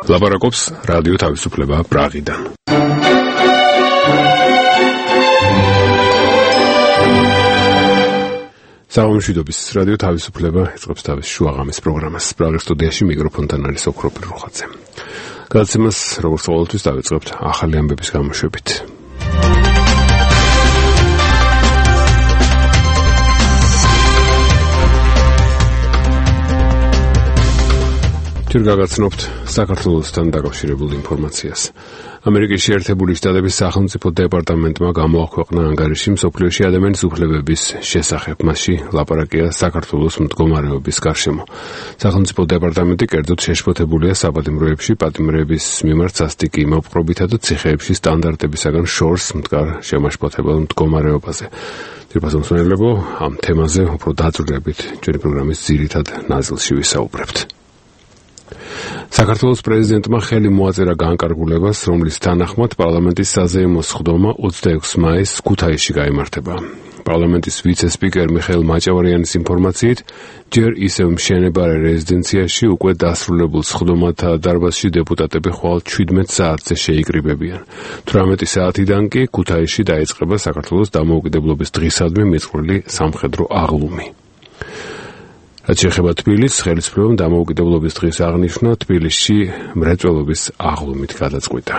ლაპარაკობს რადიო თავისუფლება პრაღიდან. სამშვიდობის რადიო თავისუფლება ეწყობს თავის შუაღამის პროგრამას. პრაღის სტუდიაში მიკროფონთან არის ოქროპირ როხაძე. გადაცემას როგორც ყოველთვის დავიწყებთ ახალი ამბების გამოშვებით. გაგაცნობთ საქართველოსთან დაკავშირებულ ინფორმაციას. ამერიკის შეერთებული შტატების სახელმწიფო დეპარტამენტმა გამოაქვეყნა ანგარიში მსოფლიოში ადამიანის უფლებების შესახებ. მასში ლაპარაკია საქართველოს მდგომარეობის გარშემო. სახელმწიფო დეპარტამენტი კერძოდ შეშფოთებულია საპატიმროებში პატიმრების მიმართ სასტიკი მოპყრობითა და ციხეებში სტანდარტებისაგან შორს მდგარ შემაშფოთებელ მდგომარეობაზე. ძირფასო მსმენელებო, ამ თემაზე უფრო დაწვრილებით ჩვენი პროგრამის ძირითად ნაწილში ვისაუბრებთ. საქართველოს პრეზიდენტმა ხელი მოაწერა განკარგულებას, რომლის თანახმად პარლამენტის საზეიმო სხდომა 26 მაისს ქუთაისში გაიმართება. პარლამენტის ვიცე-სპიკერ მიხეილ მაჭავარიანის ინფორმაციით, ჯერ ისევ მშენებარე რეზიდენციაში უკვე დასრულებულ სხდომათა დარბაზში დეპუტატები ხვალ 17 საათზე შეიკრიბებიან. 18 საათიდან კი ქუთაისში დაიწყება საქართველოს დამოუკიდებლობის დღისადმი მიწყვლილი სამხედრო აღლუმი. რაც შეეხება თბილისს, ხელისუფლებამ დამოუკიდებლობის დღის აღნიშვნა თბილისში მრეწველობის აღლუმით გადაწყვიტა.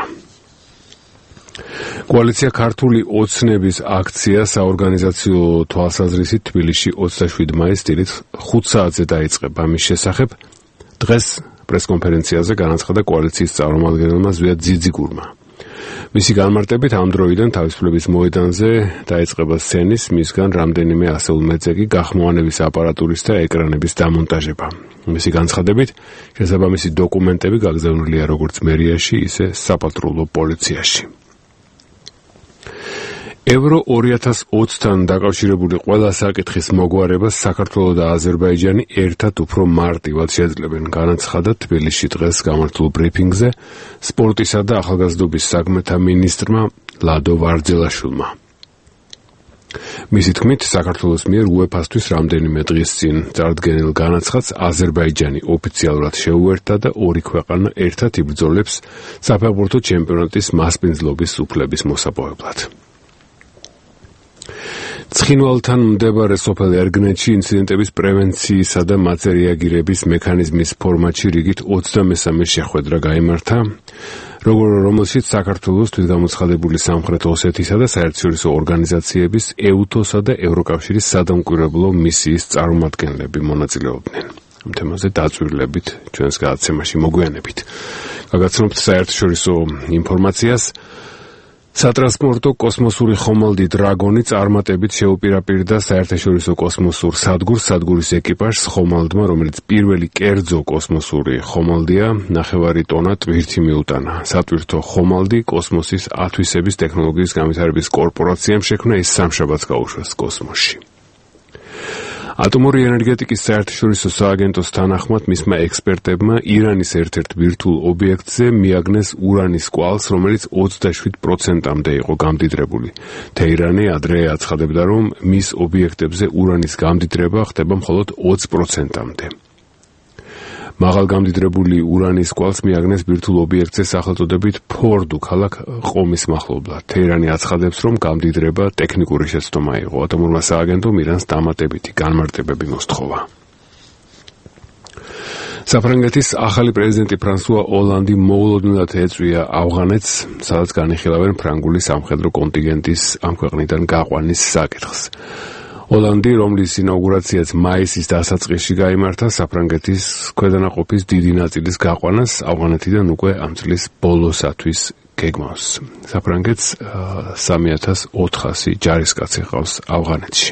კოალიცია ქართული ოცნების აქცია საორგანიზაციო თვალსაზრისით თბილისში 27 მაისს დილით 5 საათზე დაიწყება. ამის შესახებ დღეს პრესკონფერენციაზე განაცხადა კოალიციის წარმომადგენელმა ზვიად ძიძიგურმა. მისი განმარტებით ამ დროიდან თავისუფლების მოედანზე დაიწყება სცენის, მისგან რამდენიმე ასეულ მეტრზე კი გახმოვანების აპარატურის და ეკრანების დამონტაჟება. მისი განცხადებით, შესაბამისი დოკუმენტები გაგზავნილია როგორც მერიაში, ისე საპატრულო პოლიციაში. ევრო 2020-თან დაკავშირებული ყველა საკითხის მოგვარებას საქართველო და აზერბაიჯანი ერთად უფრო მარტივად შეძლებენ, განაცხადა თბილისში დღეს გამართულ ბრიფინგზე სპორტისა და ახალგაზრდობის საქმეთა მინისტრმა ლადო ვარძელაშვილმა. მისი თქმით, საქართველოს მიერ უეფას-თვის რამდენიმე დღის წინ წარდგენილ განაცხადს აზერბაიჯანი ოფიციალურად შეუერთდა და ორი ქვეყანა ერთად იბრძოლებს საფეხბურთო ჩემპიონატის მასპინძლობის უფლების მოსაპოვებლად. ცხინვალთან მდებარე სოფელ ერგნეთში ინციდენტების პრევენციისა და მათზე რეაგირების მექანიზმის ფორმატში რიგით 23 შეხვედრა გაიმართა, რომელშიც საქართველოს თვითგამოცხადებული სამხრეთ ოსეთისა და საერთაშორისო ორგანიზაციების ეუთოსა და ევროკავშირის სადამკვირვებლო მისიის წარმომადგენლები მონაწილეობდნენ. ამ თემაზე დაწვრილებით ჩვენს გადაცემაში მოგვიანებით. გაგაცნობთ საერთაშორისო ინფორმაციას. სატრანსპორტო კოსმოსური ხომალდი დრაგონი წარმატებით შეუპირაპირდა საერთაშორისო კოსმოსურ სადგურის ეკიპაჟს ხომალდმა, რომელიც პირველი კერძო კოსმოსური ხომალდია, 9 ტონა ტვირთი მიუტანა. სატვირთო ხომალდი კოსმოსის ათვისების ტექნოლოგიის განვითარების კორპორაციამ შექმნა, ის სამშაბათს გაუშვეს კოსმოსში. ატომური ენერგეტიკის საერთაშორისო სააგენტოს თანახმად მისმა ექსპერტებმა ირანის ერთ-ერთ ბირთვულ ობიექტზე მიაგნეს ურანის კვალს, რომელიც 27%-მდე იყო გამდიდრებული. თეირანი ადრე აცხადებდა, რომ მის ობიექტებზე ურანის გამდიდრება ხდება მხოლოდ 20%-მდე. მაღალ გამდიდრებული ურანის კვალს მიაგნეს ბირთვულ ობიექტზე სახელწოდებით ფორდუ ქალაქ ყომის მახლობლად. თეირანი აცხადებს, რომ გამდიდრება ტექნიკური შეცდომა იყო. ატომურმა სააგენტომ ირანს დამატებითი განმარტებები მოსთხოვა. საფრანგეთის ახალი პრეზიდენტი ფრანსუა ოლანდი მოულოდნელად ეწვია ავღანეთს, სადაც განიხილავენ ფრანგული სამხედრო კონტინგენტის ამ ქვეყნიდან გაყვანის საკითხს. ოლანდი, რომლის ინაუგურაციაც მაისის დასაწყისში გაიმართა, საფრანგეთის ქვედანაყოფის დიდი ნაწილის გაყვანას ავღანეთიდან უკვე ამ წლის ბოლოსათვის გეგმავს. საფრანგეთს 3400 ჯარისკაცი ყავს ავღანეთში.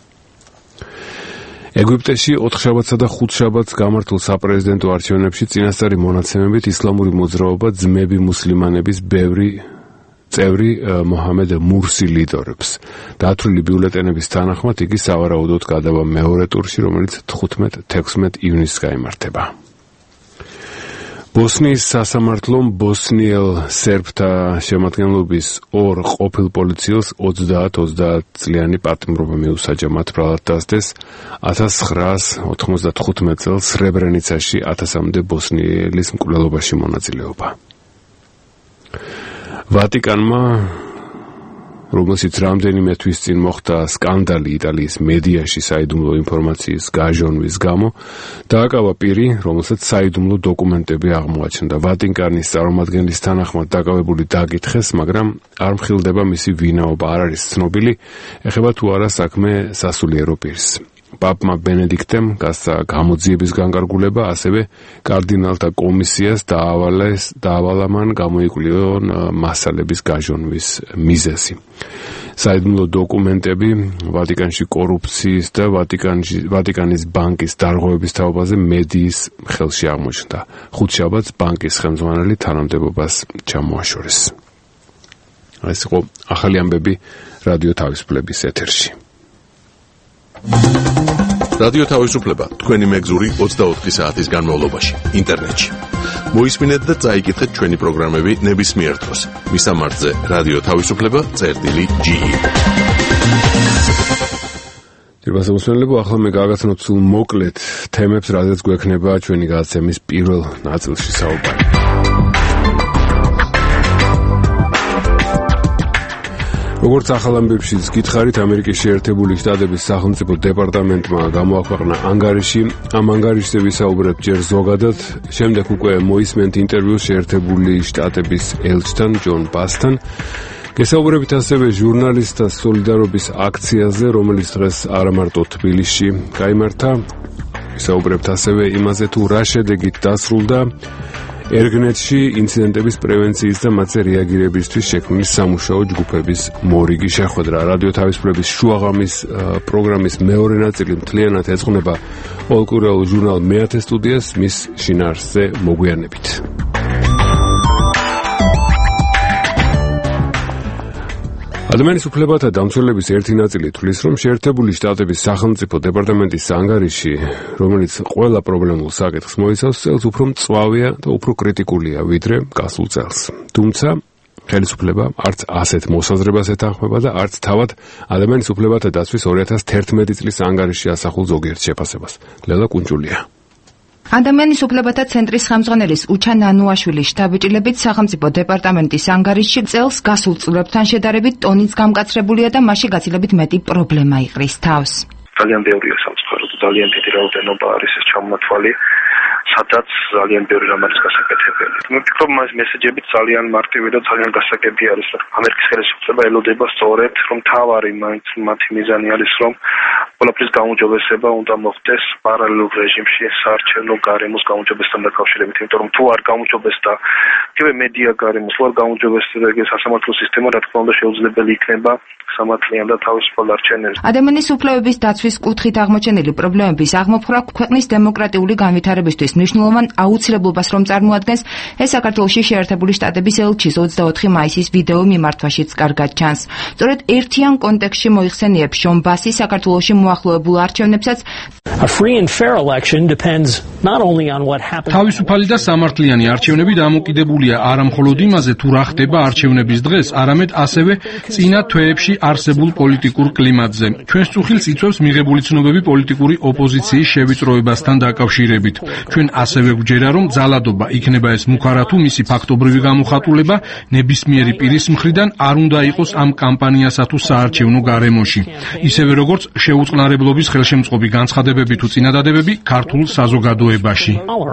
ეგვიპტეში 4 შაბათსა და 5 შაბათს გამართულ საპრეზიდენტო არჩევნებში წინასწარი მონაცემებით ისლამური მოძრაობა ძმები მუსლიმანების ბევრი წევრი მოჰამედ მურსი ლიდერობს. დათვლილი ბიულეტენების თანახმად იგი სავარაუდოდ გადავა მეორე ტურში, რომელიც 15-16 ივნისს გაიმართება. ბოსნიის სასამართლომ ბოსნიელ სერბთა შემადგენლობის ორ ყოფილ პოლიციელს 30 წლიანი პატიმრობა მიუსაჯა. მათ ბრალად დასდეს 1995 წელს სრებრენიცაში 1000-მდე ბოსნიელის მკვლელობაში მონაწილეობა. ვატიკანმა, რომელშიც რამდენიმე თვის წინ მოხდა სკანდალი იტალიის მედიაში საიდუმლო ინფორმაციის გაჟონვის გამო, დააკავა პირი, რომელსაც საიდუმლო დოკუმენტები აღმოაჩნდა. ვატიკანის წარმომადგენლის თანახმად დაკავებული დაკითხეს, მაგრამ არ მხილდება მისი ვინაობა, არ არის ცნობილი, ეხება თუ არა საქმე სასულიერო პირს. პაპმა ბენედიქტემ გასცა გამოძიების განკარგულება, ასევე კარდინალთა კომისიას დაავალა მან გამოიკვლიონ მასალების გაჟონვის მიზეზი. საიდუმლო დოკუმენტები ვატიკანში კორუფციის და ვატიკანის ბანკის დარღვევების თაობაზე მედიის ხელში აღმოჩნდა. ხუთშაბათს ბანკის ხელმძღვანელი თანამდებობას ჩამოაშორეს. ეს იყო ახალი ამბები რადიო თავისუფლების ეთერში. რადიო თავისუფლება თქვენი მეგზური 24 საათის განმავლობაში ინტერნეტში. მოისმინეთ და წაიკითხეთ ჩვენი პროგრამები ნებისმიერ დროს. მისამართზე რადიო თავისუფლება.ge. დიახ, მოსმენლებო, ახლა მე გავაგაცნოთ სულ მოკლედ თემებს, რადგან გვექნება ჩვენი გადაცემის პირველ ნაწილში საუბარი. როგორც ახალ ამბებშიც გითხარით, ამერიკის შეერთებული შტატების სახელმწიფო დეპარტამენტმა გამოაქვეყნა ანგარიში. ამ ანგარიშზე ვისაუბრებთ ჯერ ზოგადად, შემდეგ უკვე მოისმენთ ინტერვიუს შეერთებული შტატების ელჩთან ჯონ ბასთან. გესაუბრებით ასევე ჟურნალისტთა სოლიდარობის აქციაზე, რომელიც დღეს არა მარტო თბილისში გაიმართა. ვისაუბრებთ ასევე იმაზე, თუ რა შედეგით დასრულდა ერგნეტში ინციდენტების პრევენციის და მათზე რეაგირებისთვის შექმნის სამუშაო ჯგუფების მორიგი შეხვედრა. რადიო თავისუფლების შუაღამის პროგრამის მეორე ნაწილი მთლიანად ეძღვნება პოლკურეულ ჟურნალ მეათე სტუდიას მის შინაარსზე მოგვიანებით. ადამიანის უფლებათა დამცველების ერთი ნაწილი თვლის, რომ შეერთებული შტატების სახელმწიფო დეპარტამენტის ანგარიში, რომელიც ყველა პრობლემულ საკითხს მოიცავს, წელს უფრო მწვავეა და უფრო კრიტიკულია ვიდრე გასულ წელს. თუმცა ხელისუფლება არც ასეთ მოსაზრებას ეთანხმება და არც თავად ადამიანის უფლებათა დაცვის 2011 წლის ანგარიში ასახულ ზოგიერთ შეფასებას. ლელა კუნჭულია. ადამიანის უფლებათა ცენტრის ხელმძღვანელის უჩა ნანუაშვილის შთაბეჭდილებით სახელმწიფო დეპარტამენტის ანგარიში წელს გასულ წლებთან შედარებით ტონიც გამკაცრებულია და მასში გაცილებით მეტი პრობლემა იყრის თავს. ძალიან ბევრია სამწუხაროდ, ძალიან დიდი რაოდენობა არის ეს ჩამონათვალი, სადაც ძალიან ბევრი რამ არის გასაკეთებელი. მე ვფიქრობ, მას მესეჯები ძალიან მარტივი და ძალიან გასაგები არის. ამერიკის ხელისუფლება ელოდება სწორედ, რომ თავარი მაინც მათი მიზანი არის, რომ ყველაფრის გაუმჯობესება უნდა მოხდეს პარალელურ რეჟიმში საარჩევნო გარემოს გაუმჯობესებასთან დაკავშირებით, იმიტომ რომ თუ არ გაუმჯობესდა კიდევ მედია გარემოს, თუ არ გაუმჯობესდა ეგ სასამართლო სისტემა, რა თქმა უნდა შეუძლებელი იქნება სამართლიან და თავისუფალ არჩევნებზე. ადამიანის უფლებების დაცვის კუთხით აღმოჩენილი პრობლემების აღმოფხვრა ქვეყნის დემოკრატიული განვითარებისთვის მნიშვნელოვან აუცილებლობას რომ წარმოადგენს, ეს საქართველოში შეერთებული შტატების ელჩის 24 მაისის ვიდეო მიმართვაშიც კარგად ჩანს. სწორედ ერთიან კონტექსტში მოიხსენიებს შონ ბასი საქართველოში მოახლოებულ არჩევნებსაც. თავისუფალი და სამართლიანი არჩევნები დამოკიდებულია არა მხოლოდ იმაზე, თუ რა ხდება არჩევნების დღეს, არამედ ასევე წინა თვეებში არსებულ პოლიტიკურ კლიმატზე. ჩვენს წუხილს იწვევს მიღებული ცნობები პოლიტიკური ოპოზიციის შევიწროებასთან დაკავშირებით. ჩვენ ასევე გვჯერა, რომ ძალადობა იქნება ეს მუქარა თუ მისი ფაქტობრივი გამოხატულება ნებისმიერი პირის მხრიდან არ უნდა იყოს ამ კამპანიასა თუ საარჩევნო გარემოში. ისევე როგორც შეუწყნარებლობის ხელშემწყობი განცხადებები თუ წინადადებები ქართულ საზოგადოებაში.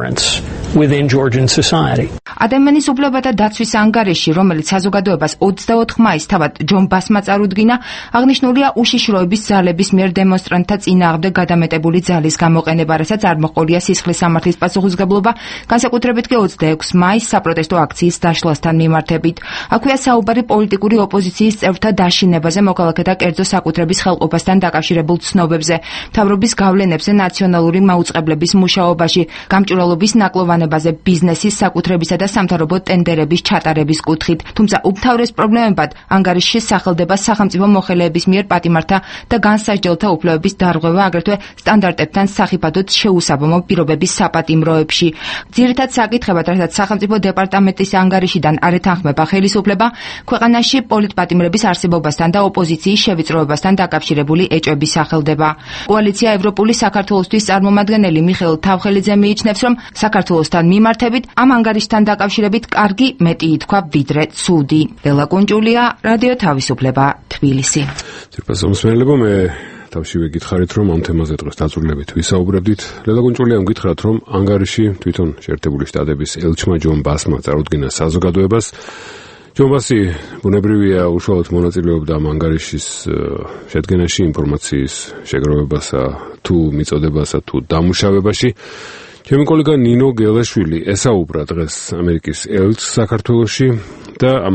ადამიანის უფლებათა დაცვის ანგარიში, რომელიც საზოგადოებას 24 მაისს თავად ჯონ ბასმა წარუდგინა, აღნიშნულია უშიშროების ძალების მიერ დემონსტრანტთა წინააღმდეგ გადამეტებული ძალის გამოყენება, რასაც არ მოყოლია სისხლის სამართლის პასუხისმგებლობა, განსაკუთრებით კი 26 მაისს საპროტესტო აქციის დაშლასთან მიმართებით. აქვეა საუბარი პოლიტიკური ოპოზიციის წევრთა დაშინებაზე, მოქალაქეთა კერძო საკუთრების ხელყოფასთან დაკავშირებულ ცნობებზე, მთავრობის გავლენებზე ნაციონალური მაუწყებლების მუშაობაში, გამჭვირვალობის ნაკლოვან ხელმძღვანებაზე ბიზნესის, საკუთრებისა და სამთავრობო ტენდერების ჩატარების კუთხით. თუმცა უმთავრეს პრობლემებად ანგარიშში სახელდება სახელმწიფო მოხელეების მიერ პატიმართა და განსაჯდელთა უფლებების დარღვევა, აგრეთვე სტანდარტებთან სახიფათოდ შეუსაბამო პირობების საპატიმროებში. ძირითად საკითხებად, რასაც სახელმწიფო დეპარტამენტის ანგარიშიდან არ ეთანხმება ხელისუფლება, ქვეყანაში პოლიტპატიმრების არსებობასთან და ოპოზიციის შევიწროებასთან დაკავშირებული ეჭვები სახელდება. კოალიცია ევროპული საქართველოსთვის წარმომადგენელი მიხეილ თავხელიძე მიიჩნევს, რომ საქართველოსთან მიმართებით ამ ანგარიშთან დაკავშირებით კარგი მეტი ითქვა ვიდრე ცუდი. ლელა კუნჭულია, რადიო თავისუფლება, თბილისი. ძირფას მომსმენელებო, მე თავშივე გითხარით, რომ ამ თემაზე დღეს დაწვრილებით ვისაუბრებდით. ლელა კუნჭულიამ გითხრათ, რომ ანგარიში თვითონ შეერთებული შტატების ელჩმა ჯონ ბასმა წარუდგინა საზოგადოებას. ჯონ ბასი ბუნებრივია უშუალოდ მონაწილეობდა ამ ანგარიშის შედგენაში, ინფორმაციის შეგროვებასა, თუ მიწოდებასა, თუ დამუშავებაში. ჩემი კოლეგა ნინო გელაშვილი ესაუბრა დღეს ამერიკის ელჩს საქართველოში და ამ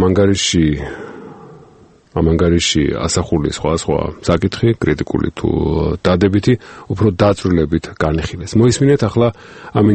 ანგარიში ასახული სხვა საკითხი, კრიტიკული თუ დადებითი, უფრო დაწვრილებით განიხილეს. მოისმინეთ ახლა ამ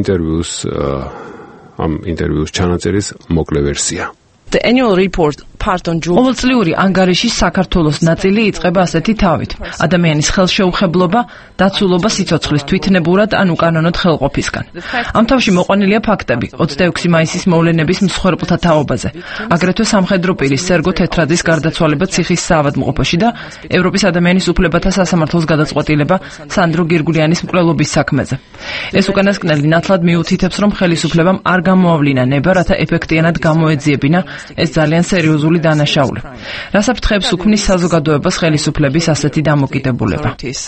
ინტერვიუს ჩანაწერის მოკლე ვერსია. The annual report part on June. ყოველწლიური ანგარიშის საქართველოს ნაწილი იწყება ასეთი თავით: ადამიანის ხელშეუხებლობა, დაცულობა სიცოცხლის თვითნებურად ან უკანონოდ ხელყოფისგან. ამ თავში მოყვანილია ფაქტები 26 მაისის მოვლენების მსხვერპლთა თაობაზე, აგრეთვე სამხედრო პირის სერგო თეთრაძის გარდაცვალება ციხის საავადმყოფოში და ევროპის ადამიანის უფლებათა სასამართლოს გადაწყვეტილება სანდრო გირგულიანის მკვლელობის საქმეზე. ეს უკანასკნელი ნათლად მიუთითებს, რომ ხელისუფლებამ არ გამოავლინა ნება, რათა ეფექტიანად გამოეძიებინა ეს ძალიან სერიოზული დანაშაული. რას აფრთხებს უქმნის საზოგადოებას ხელისუფლების ასეთი დამოკიდებულება?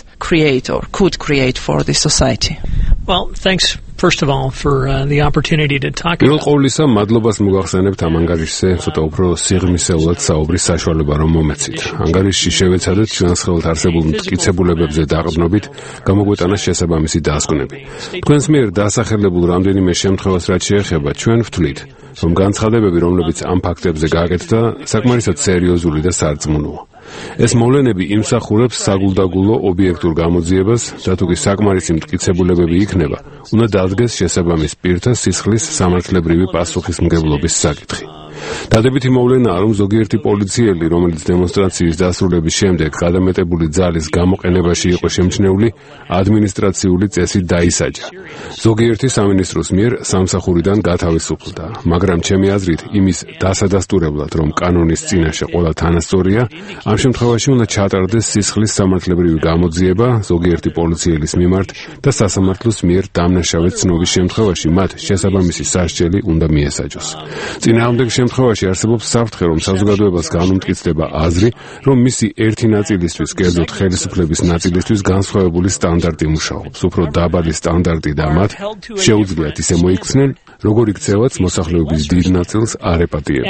Could create for the society. Well, thanks first of all for the opportunity to talk about. ყოვლისა მადლობას მოგახსენებთ ამ ანგარიშზე, ცოტა უფრო სიღრმისეულად საუბრის საშუალება რომ მომეცით. ანგარიშში შევეცადეთ ჩვენს ხელთ არსებულ მტკიცებულებებზე დაყრდნობით გამოგვეტანა შესაბამისი დასკვნები. თქვენს მიერ დასახელებულ რამდენიმე შემთხვევას რაც შეეხება, ჩვენ ვთვლით, რომ განცხადებები, რომლებიც ამ ფაქტებზე გააკეთდა, საკმარისად სერიოზული და სარწმუნოა. ეს მოვლენები იმსახურებს საგულდაგულო ობიექტურ გამოძიებას და თუკი საკმარისი მტკიცებულებები იქნება, უნდა დადგეს შესაბამის პირთა სისხლის სამართლებრივი პასუხისმგებლობის საკითხი. დადებითი მოვლენაა, რომ ზოგიერთი პოლიციელი, რომელიც დემონსტრაციის დასრულების შემდეგ გადამეტებული ძალის გამოყენებაში იყო შემჩნეული, ადმინისტრაციული წესით დაისაჯა. ზოგიერთი სამინისტროს მიერ სამსახურიდან გათავისუფლდა, მაგრამ ჩემი აზრით, იმის დასადასტურებლად, რომ კანონის წინაშე ყველა თანასწორია, ამ შემთხვევაში უნდა ჩატარდეს სისხლის სამართლებრივი გამოძიება ზოგიერთი პოლიციელის მიმართ და სასამართლოს მიერ დამნაშავე ცნობის შემთხვევაში მათ შესაბამისი სასჯელი უნდა მიესაჯოს. წინააღმდეგ შემთხვევაში არსებობს საფრთხე, რომ საზოგადოებას განუმტკიცდება აზრი, რომ მისი ერთი ნაწილისთვის, კერძოდ ხელისუფლების ნაწილისთვის განსხვავებული სტანდარტი მუშაობს. უფრო დაბალი სტანდარტი და მათ შეუძლიათ ისე მოიქცნენ, როგორ იქცევაც მოსახლეობის დიდ ნაწილს არ ეპატიებენ.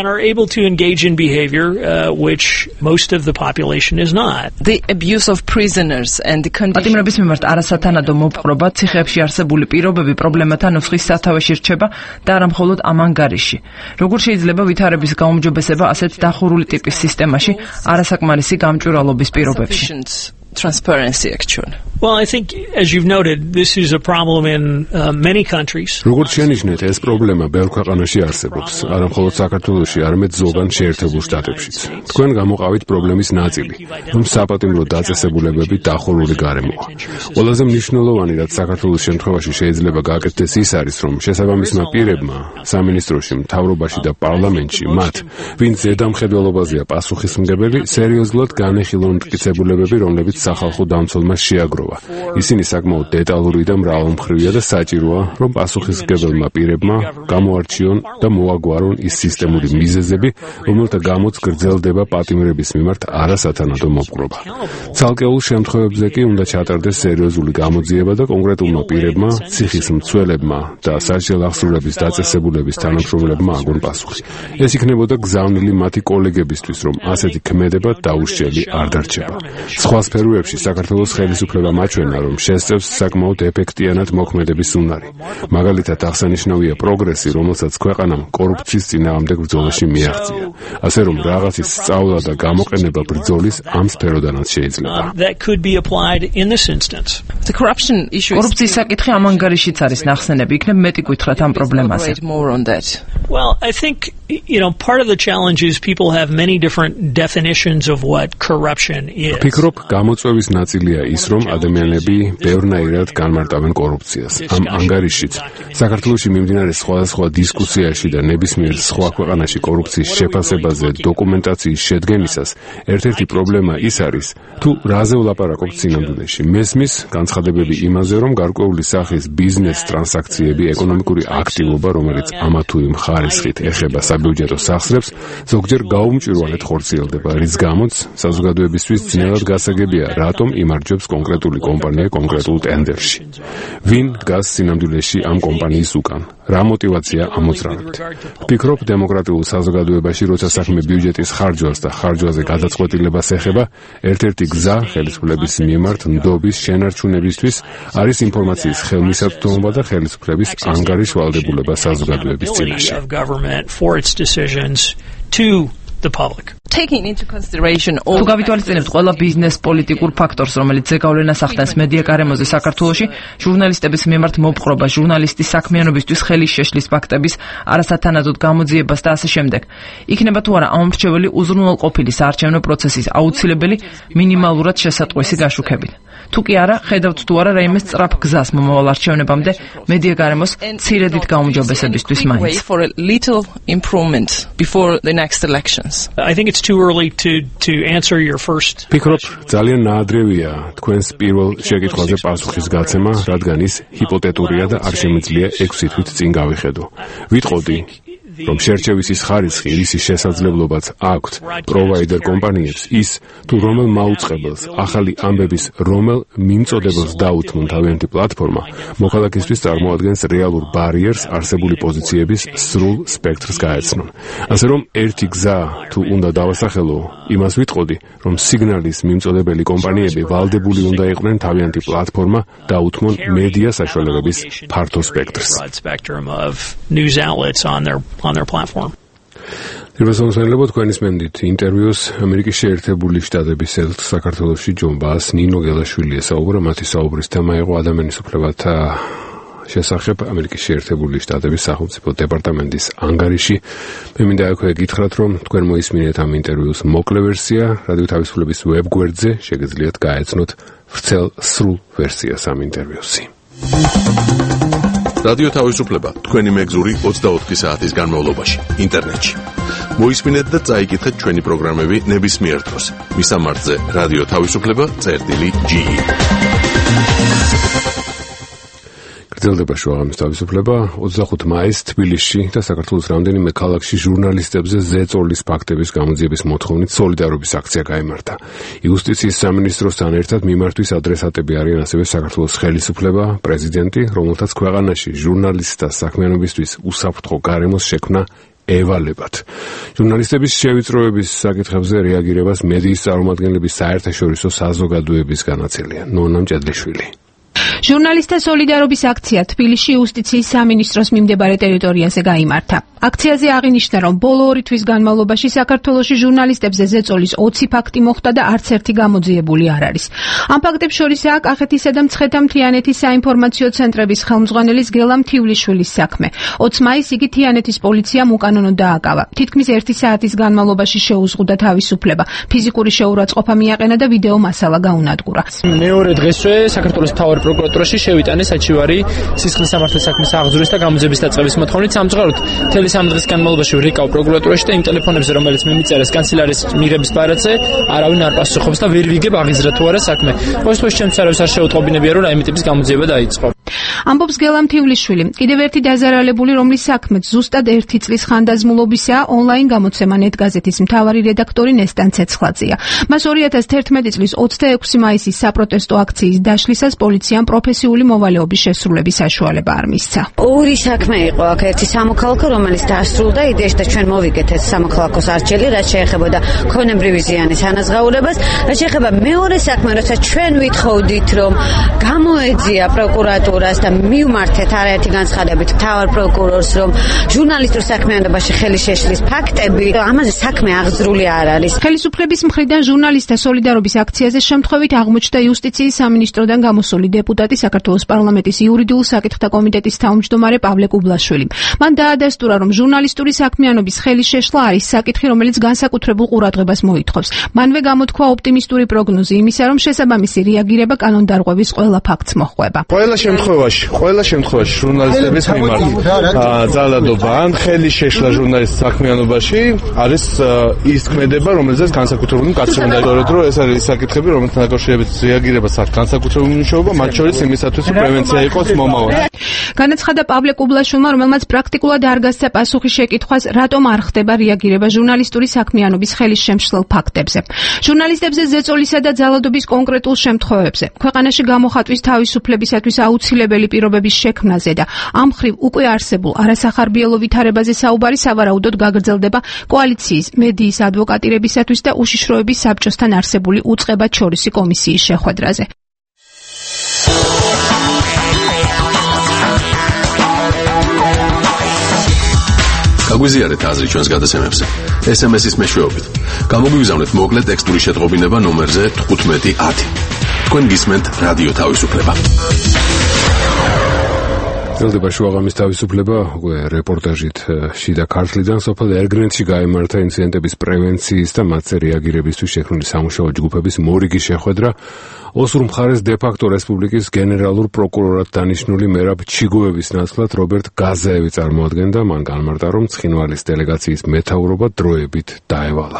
The abuse of prisoners and the conditions. პატიმრების მიმართ არასათანადო მოპყრობა, ციხეებში არსებული პირობები პრობლემათა ნუსხის სათავეში რჩება და არა მხოლოდ ამ ანგარიშში. როგორ შეიძლება ვითარების გაუმჯობესება ასეთ დახურული ტიპის სისტემაში არასაკმარისი გამჭვირვალობის პირობებში? Transparency actually. Well, I think, as you've noted, this is a problem in many countries. როგორც შენიშნეთ, ეს პრობლემა ბევრ ქვეყანაში არსებობს, არა მხოლოდ საქართველოში, არამედ ზოგან შეერთებულ შტატებშიც. თქვენ გამოყავით პრობლემის ნაწილი, რომ საპატიმრო დაწესებულებები დახურული გარემოა. ყველაზე მნიშვნელოვანი, რაც საქართველოს შემთხვევაში შეიძლება გააკეთდეს, ის არის, რომ შესაბამისმა პირებმა სამინისტროში, მთავრობაში და პარლამენტში მათ, ვინც ზედამხედველობაზეა პასუხისმგებელი, სერიოზულად განეხილონ მტკიცებულებები, რომლებიც სახალხო დამცველმა შეაგროვა. ისინი საკმაოდ დეტალური და მრავალმხრივია და საჭიროა, რომ პასუხისმგებელმა პირებმა გამოარჩიონ და მოაგვარონ ის სისტემური მიზეზები, რომელთა გამოც გრძელდება პატიმრების მიმართ არასათანადო მოპყრობა. ცალკეულ შემთხვევებზე კი უნდა ჩატარდეს სერიოზული გამოძიება და კონკრეტულმა პირებმა, ციხის მცველებმა და სასჯელ აღსრულების დაწესებულების თანამშრომლებმა აგონ პასუხი. ეს იქნებოდა გზავნილი მათი კოლეგებისთვის, რომ ასეთი ქმედება დაუშლილი არ დარჩება. სხვა სფეროებში ინტერვიუებში საქართველოს ხელისუფლებამ აჩვენა, რომ შესწევს საკმაოდ ეფექტიანად მოქმედების უნარი. მაგალითად, აღსანიშნავია პროგრესი, რომელსაც ქვეყანამ კორუფციის წინააღმდეგ ბრძოლაში მიაღწია. ასე რომ რაღაცის სწავლა და გამოყენება ბრძოლის ამ სფეროდანაც შეიძლება. კორუფციის საკითხი ამ ანგარიშიც არის ნახსენები, იქნებ მეტი გითხრათ ამ პრობლემაზე. Well, I think, part of the challenge is people have many different definitions of what corruption is. ფიქრობ, გამოწვევის ნაწილია ის, რომ ადამიანები ბევრნაირად განმარტავენ კორუფციას. ამ ანგარიშიც საქართველოში მიმდინარე სხვადასხვა დისკუსიაში და ნებისმიერ სხვა ქვეყანაში კორუფციის შეფასებაზე დოკუმენტაციის შედგენისას ერთ-ერთი პრობლემა ის არის, თუ რაზე ვლაპარაკობთ სინამდვილეში. მესმის განცხადებები იმაზე, რომ გარკვეული სახის ბიზნეს ტრანზაქციები, ეკონომიკური აქტივობა, რომელიც ამა თუ იმ ხარისხით ეხება საბიუჯეტო სახსრებს, ზოგჯერ გაუმჭვირვალედ ხორციელდება, რის გამოც საზოგადოებისთვის ძნელად გასაგებია, რატომ იმარჯვებს კონკრეტული კომპანია კონკრეტულ ტენდერში. ვინ დგას სინამდვილეში ამ კომპანიის უკან? რა мотивация ამოძრავებთ? ფიქრობ, დემოკრატიულ საზოგადოებაში, როცა საქმე ბიუჯეტის ხარჯვას და ხარჯვაზე გადაწყვეტილებას ეხება, ერთ-ერთი გზა ხელისუფლების მიმართ ნდობის შენარჩუნებისთვის არის ინფორმაციის ხელმისაწვდომობა და ხელისუფლების ანგარიშვალდებულება საზოგადოების წინაშე. თუ გავითვალისწინებთ ყველა ბიზნეს პოლიტიკურ ფაქტორს, რომელიც ზეგავლენას ახდენს მედიაკარემოზე საქართველოში, ჟურნალისტების მიმართ მოპყრობა, ჟურნალისტის საქმიანობისთვის ხელის შეშლის ფაქტების არასათანადოდ გამოძიებას და ასე შემდეგ. იქნება თუ არა ამ მრჩეველი უზრუნველყოფილი საარჩევნო პროცესის აუცილებელი მინიმალურად შესატყვისი გაშუქებით. თუ კი არა, ხედავთ თუ არა რაიმე სწრაფ გზას მომავალ არჩევნებამდე მედიაკარემოს მცირედით გაუმჯობესებისთვის მაინც. I think it's too early to answer your first. ფიქრობ, ძალიან ნაადრევია თქვენს პირველ შეკითხვაზე პასუხის გაცემა, რადგან ის ჰიპოთეტურია და არ შემიძლია 6 თვით წინ გავიხედო. ვიტყოდი, რომ შერჩევის ის ხარისხი, ისი შესაძლებლობაც აქვთ პროვაიდერ კომპანიებს, ის თუ რომელ მაუწყებელს, ახალი ამბების რომელ მიმწოდებელს დაუთმონ თავიანთი პლატფორმა, მოქალაქისთვის წარმოადგენს რეალურ ბარიერს არსებული პოზიციების სრულ სპექტრს გაეცნონ. ასე რომ ერთი გზა თუ უნდა დავასახელო, იმას ვიტყოდი, რომ სიგნალის მიმწოდებელი კომპანიები ვალდებული უნდა იყვნენ თავიანთი პლატფორმა დაუთმონ მედია საშუალებების ფართო სპექტრს. On their platform. Რიბასონსმენლებო, თქვენის მენდით ინტერვიუს ამერიკის შეერთებული შტატების ელჩ საქართველოში ჯონ ბას ნინო გელაშვილი ესაუბრა, მათი საუბრის თემა იყო ადამიანის უფლებათა შესახებ ამერიკის შეერთებული შტატების სახელმწიფო დეპარტამენტის ანგარიში. მე მინდა აქვე გითხრათ, რომ თქვენ მოისმინეთ ამ ინტერვიუს მოკლე ვერსია, რადიო თავისუფლების ვებგვერდზე შეგიძლიათ გაეცნოთ ვრცელ სრულ ვერსიას ამ ინტერვიუსი. რადიო თავისუფლება თქვენი მეგზური 24 საათის განმავლობაში ინტერნეტში. მოისმინეთ და წაიკითხეთ ჩვენი პროგრამები ნებისმიერ დროს. მისამართზე რადიო თავისუფლება.ge. გრძელდება შუაღამის თავისუფლება. 25 მაისს თბილისში და საქართველოს რამდენიმე ქალაქში ჟურნალისტებზე ზეწოლის ფაქტების გამოძიების მოთხოვნით სოლიდარობის აქცია გაიმართა. იუსტიციის სამინისტროსთან ერთად მიმართვის ადრესატები არიან ასევე საქართველოს ხელისუფლება, პრეზიდენტი, რომელთაც ქვეყანაში ჟურნალისტთა საქმიანობისთვის უსაფრთხო გარემოს შექმნა ევალებათ. ჟურნალისტების შევიწროების საკითხებზე რეაგირებას მედიის წარმომადგენლების საერთაშორისო საზოგადოების განაცელია. ნონა მჭედლიშვილი. ჟურნალისტთა სოლიდარობის აქცია თბილისში იუსტიციის სამინისტროს მიმდებარე ტერიტორიაზე გაიმართა. აქციაზე აღინიშნა, რომ ბოლო 2 თვის განმავლობაში საქართველოში ჟურნალისტებზე ზეწოლის 20 ფაქტი მოხდა და არც ერთი გამოძიებული არ არის. ამ ფაქტებს შორისაა კახეთისა და მცხეთა-მთიანეთის საინფორმაციო ცენტრების ხელმძღვანელის გელა მთივლიშვილის საქმე. 20 მაისს იგი თიანეთის პოლიციამ უკანონოდ დააკავა. თითქმის 1 საათის განმავლობაში შეუზღუდა თავისუფლება. ფიზიკური შეურაცხყოფა მიაყენა და ვიდეო მასალა გაუნადგურა. მეორე დღესვე საქართველოს მთავარ პროკურატურაში შევიტანეს საჩივარი სისხლის სამართლის საქმის აღძვრის და გამოძიების დაწყების მოთხოვნით. სამწუხაროდ მთელი 3 დღის განმავლობაში ვრეკავ პროკურატურაში და იმ ტელეფონებზე, რომელიც მე მიწერეს კანცელარიის მიღების ბარათზე, არავინ არ პასუხობს და ვერ ვიგებ აღიზრა თუ არა საქმე. ყოველთვის ჩემს ცარევს არ შეუტყობინებია, რომ რაიმე ტიპის გამოძიება დაიწყო. ამბობს გელამ თივლიშვილი, კიდევ ერთი დაზარალებული, რომლის საქმეც ზუსტად 1 წლის ხანდაზმულობისაა, ონლაინ გამოცემა ნეტგაზეთის მთავარი რედაქტორი ნესტან ცეცხლაძეა. მას 2011 წლის 26 მაისის საპროტესტო აქციის დაშლისას პოლიციამ პროფესიული მოვალეობის შესრულების საშუალება არ მისცა. ორი საქმე იყო აქ, ერთი სამოქალაქო, რომელიც დაასრულდა იდეაში და ჩვენ მოვიგეთ ეს სამოქალაქოს არჩელი, რაც შეეხებოდა ქონებრივი ზიანის ანაზღაურებას. რაც შეეხება მეორე საქმე, როცა ჩვენ ვითხოვდით, რომ გამოეძია პროკურატურას და მივმართეთ არაერთი განცხადებით მთავარ პროკურორს, რომ ჟურნალისტურ საქმიანობაში ხელი შეშლის ფაქტები, ამაზე საქმე აღძრული არ არის. ხელისუფლების მხრიდან ჟურნალისტთა სოლიდარობის აქციაზე შემთხვევით აღმოჩნდა იუსტიციის სამინისტროდან გამოსული დეპუტატი, საქართველოს პარლამენტის იურიდიულ საკითხთა კომიტეტის თავმჯდომარე პავლე კუბლაშვილი. მან დაადასტურა, რომ ჟურნალისტური საქმიანობის ხელი შეშლა არის საკითხი, რომელიც განსაკუთრებულ ყურადღებას მოითხოვს. მანვე გამოთქვა ოპტიმისტური პროგნოზი იმისა, რომ შესაბამისი რეაგირება კანონდარღვევის ყველა ფაქტს მოჰყვება. ყველა შემთხვევაში ჟურნალისტების მიმართ ძალადობა ან ხელი შეშლა ჟურნალისტ საქმიანობაში არის ის ქმედება, რომელზეც განსაკუთრებული მკაცრება უნდა იყოს, რომ ეს არის საკითხები, რომელთა დაკავშირებით რეაგირებას აქვს განსაკუთრებული მნიშვნელობა, მათ შორის იმისათვის, რომ პრევენცია იყოს მომავალში. განაცხადა პავლე კუბლაშვილმა, რომელმაც პრაქტიკულად არ გასცა პასუხი შეკითხვას, რატომ არ ხდება რეაგირება ჟურნალისტური საქმიანობის ხელის შემშლელ ფაქტებზე. ჟურნალისტებზე ზეწოლისა და ძალადობის კონკრეტულ შემთხვევებზე, ქვეყანაში გამოხატვის თავისუფლებისათვის აუცილებელი პირობების შექმნაზე და ამ მხრივ უკვე არსებულ არასახარბიელო ვითარებაზე საუბარი სავარაუდოდ გაგრძელდება კოალიციის, მედიის ადვოკატირებისათვის და უშიშროების საბჭოსთან არსებული უწყებათშორისი კომისიის შეხვედრაზე. გაგვიზიარეთ აზრი ჩვენს გადაცემებზე. SMS-ის მეშვეობით. გამოგვიგზავნეთ მოკლე ტექსტური შეტყობინება ნომერზე 1510. თქვენ გისმენთ რადიო თავისუფლება. ელდება შუაღამის თავისუფლება, უკვე რეპორტაჟით შიდა ქართლიდან სოფელ ერგრენჩი გაიმართა ინციდენტების პრევენციის და მათზე რეაგირებისთვის შექმნილი სამუშაო ჯგუფების მორიგი შეხვედრა. ოსურ მხარეს დე-ფაქტო რესპუბლიკის გენერალურ პროკურორად დანიშნული მერაბ ჩიგოევის ნაცვლად რობერტ გაზაევი წარმოადგენდა. მან განმარტა, რომ ცხინვალის დელეგაციის მეთაურობა დროებით დაევალა.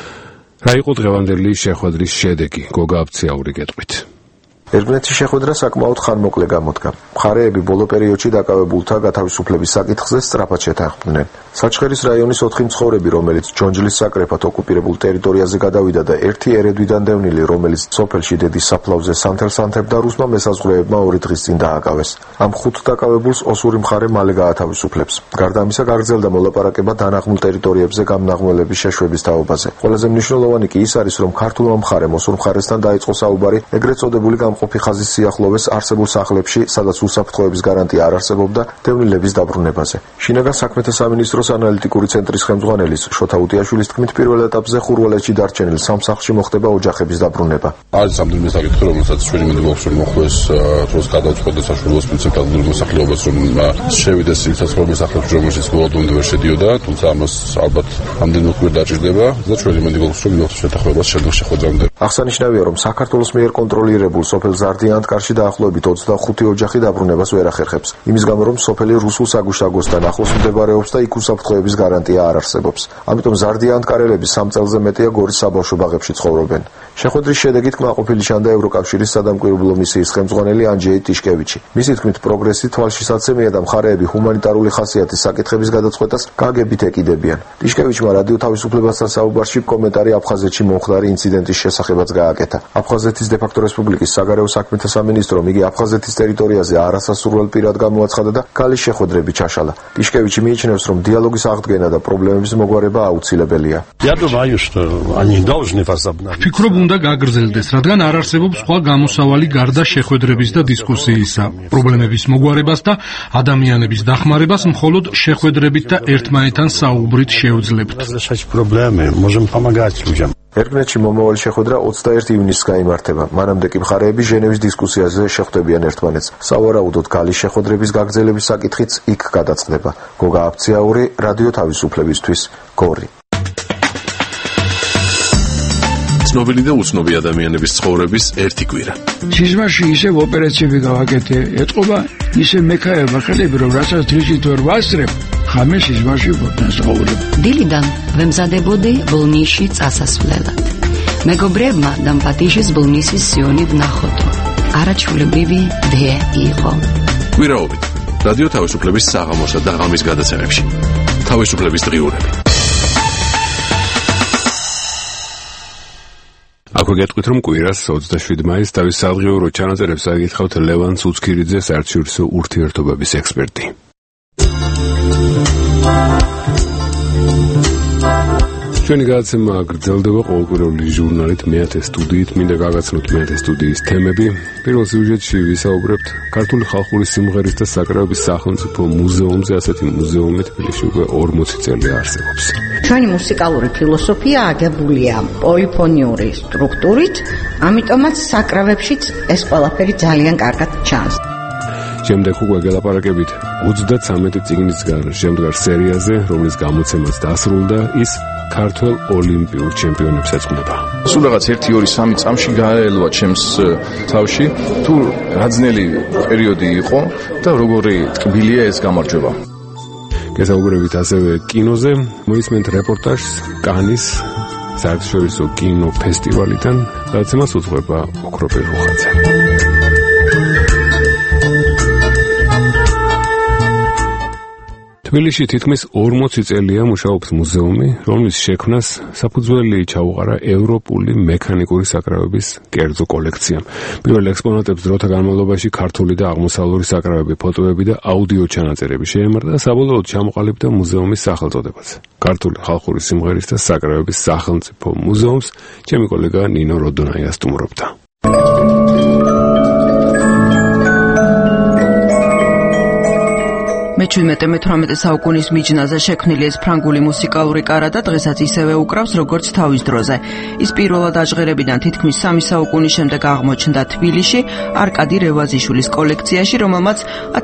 რა იყო დღევანდელი შეხვედრის შედეგი? გოგა აბციაური გეტყვით. ერგრენჩის შეხვედრა საკმაოდ ხანმოკლე გამოდგა. მხარეები ბოლო პერიოდში დაკავებულთა გათავისუფლების საკითხზე სწრაფად შეთანხმდნენ. საჩხერის რაიონის 4 მცხოვრები, რომელიც ჯონჯლის საკრეფად ოკუპირებულ ტერიტორიაზე გადავიდა და ერთი ერედვიდან დევნილი, რომელიც სოფელში დედის საფლავზე სანთელს ანთებდა, რუსმა მესაზღვრეებმა 2 დღის წინ დააკავეს. ამ 5 დაკავებულს ოსური მხარე მალე გაათავისუფლებს. გარდა ამისა, გაგრძელდა მოლაპარაკება დანაღმულ ტერიტორიებზე გამნაღმველების შეშვების თაობაზე. ყველაზე მნიშვნელოვანი კი ის არის, რომ ქართულმა მხარემ ოსურ მხარესთან დაიწყო საუბარი ეგრეთ წოდებული ყოფი ხაზის სიახლოვეს არსებულ სახლებში, სადაც უსაფრთხოების გარანტია არ არსებობდა, დევნილების დაბრუნებაზე. შინაგან საქმეთა სამინისტროს ანალიტიკური ცენტრის ხელმძღვანელის შოთა უტიაშვილის თქმით, პირველ ეტაპზე ხურვალეთში დარჩენილ 3 სახლში მოხდება ოჯახების დაბრუნება. არის რამდენიმე საკითხი, რომელსაც ჩვენი მოგხსოვს, რომ მოხდეს დროს გადავწყვეტეს საშუალებას პრინციპალურ მოსახლეობას, რომ შევიდეს სიცოცხლეების სახლებში, რომელშიც ბოლომდე ვერ შედიოდა, თუმცა ამას ალბათ რამდენიმე კვირა დაჭირდება და ჩვენი მოგხსოვს, რომ მოხდეს შეთანხმებას შეხვედრამდე. აღსანიშნავია, რომ საქართველოს მიერ კონტროლირებულ სოფელ ზარდიანთკარში დაახლოებით 25 ოჯახი დაბრუნებას ვერ ახერხებს. იმის გამო, რომ სოფელი რუსულ საგუშაგოსთან ახლოს მდებარეობს და იქ უსაფრთხოების გარანტია არ არსებობს. ამიტომ ზარდიანთკარელები 3 წელზე მეტია გორის საბავშვო ბაღებში ცხოვრობენ. შეხვედრის შედეგით კმაყოფილი ჩანდა ევროკავშირის სადამკვირვებლო მისიის ხელმძღვანელი ანჯეი ტიშკევიჩი. მისი თქმით, პროგრესი თვალშისაცემია და მხარეები ჰუმანიტარული ხასიათის საკითხების გადაწყვეტას გაგებით ეკიდებიან. ტიშკევიჩმა რადიო თავისუფლებასთან საუბარში კომენტარი აფხაზეთში მომხდარი ინციდენტის შესახებაც გააკეთა. აფხაზეთის დე-ფაქტო რესპუბლიკის საგარეო საქმეთა სამინისტრომ იგი აფხაზეთის ტერიტორიაზე არასასურველ პირად გამოაცხადა და გალის შეხვედრები ჩაშალა. ტიშკევიჩი მიიჩნევს, რომ დიალოგის აღდგენა და პრობლემების მოგვარება აუცილებელია. ვფიქრობ, უნდა გაგრძელდეს, რადგან არ არსებობს სხვა გამოსავალი გარდა შეხვედრების და დისკუსიისა. პრობლემების მოგვარებას და ადამიანების დახმარებას მხოლოდ შეხვედრებით და ერთმანეთთან საუბრით შევძლებთ. ერგრენჩში მომავალი შეხვედრა 21 ივნისს გაიმართება. მანამდე კი მხარეები ჟენევის დისკუსიაზე შეხვდებიან ერთმანეთს. სავარაუდოდ გალის შეხვედრების გაგრძელების საკითხიც იქ გადაწყდება. გოგა აბციაური, რადიო თავისუფლებისთვის, გორი. ცნობილი და უცნობი ადამიანების ცხოვრების ერთი კვირა. სიზმარში ისევ ოპერაციები გავაკეთე, ეთყობა ისე მექაება ხელები, რომ რასაც თრიში ვერ ვასწრებ, ხამე სიზმარში ვდასწავლებ. დილიდან ვემზადებოდი ბოლნისში წასასვლელად. მეგობრებმა დამპატიჟეს ბოლნისის სიონი ვნახოთ. არაჩვეულებრივი დე იყო. გვირაობით რადიო თავისუფლების საღამოსა და ღამის გადაცემებში. თავისუფლების დღიურები. Ако გეტყვით რომ კვირას 27 მაისს თავის საღიურო ჩანაწერებს აგითხავთ ლევან ცუცქირიძე საერთაშორისო ურთიერთობების ექსპერტი. ჩვენი გადაცემა გრძელდება ყოველკვირეული ჟურნალით მეათე სტუდიით, მინდა გაგაცნოთ მეათე სტუდიის თემები. პირველ სიუჟეტში ვისაუბრებთ ქართული ხალხური სიმღერის და საკრავების სახელმწიფო მუზეუმზე, ასეთი მუზეუმი თბილისში უკვე 40 წელია არსებობს. ჩვენი მუსიკალური ფილოსოფია აგებულია პოლიფონიური სტრუქტურით, ამიტომაც საკრავებშიც ეს ყველაფერი ძალიან კარგად ჩანს. შემდეგ უკვე გელაპარაკებით 33 წიგნისგან შემდგარ სერიაზე, რომლის გამოცემაც დასრულდა, ის ქართველ ოლიმპიურ ჩემპიონებს ეძღვნება. სულ რაღაც 1-2-3 წამში გააელოა ჩემს თავში, თუ რაძნელი პერიოდი იყო და როგორი ტკბილია ეს გამარჯვება. გესაუბრებით ასევე კინოზე, მოისმენთ რეპორტაჟს კანის საერთაშორისო კინოფესტივალიდან, გადაცემას უძღვება ოქროპირ რუხაძე. თბილისში თითქმის 40 წელია მუშაობს მუზეუმი, რომლის შექმნას საფუძველი ჩაუყარა ევროპული მექანიკური საკრავების კერძო კოლექციამ. პირველ ექსპონატებს დროთა განმავლობაში ქართული და აღმოსავლური საკრავები, ფოტოები და აუდიო ჩანაწერები შეემართა და საბოლოოდ ჩამოყალიბდა მუზეუმის სახელწოდებაც. ქართული ხალხური სიმღერის და საკრავების სახელმწიფო მუზეუმს ჩემი კოლეგა ნინო როდონაია სტუმრობდა. მე-17-18 საუკუნის მიჯნაზე შექმნილი ეს ფრანგული მუსიკალური კარადა დღესაც ისევე უკრავს როგორც თავის დროზე. ის პირველად აჟღერებიდან თითქმის 3 საუკუნის შემდეგ აღმოჩნდა თბილისში არკადი რევაზიშვილის კოლექციაში, რომელმაც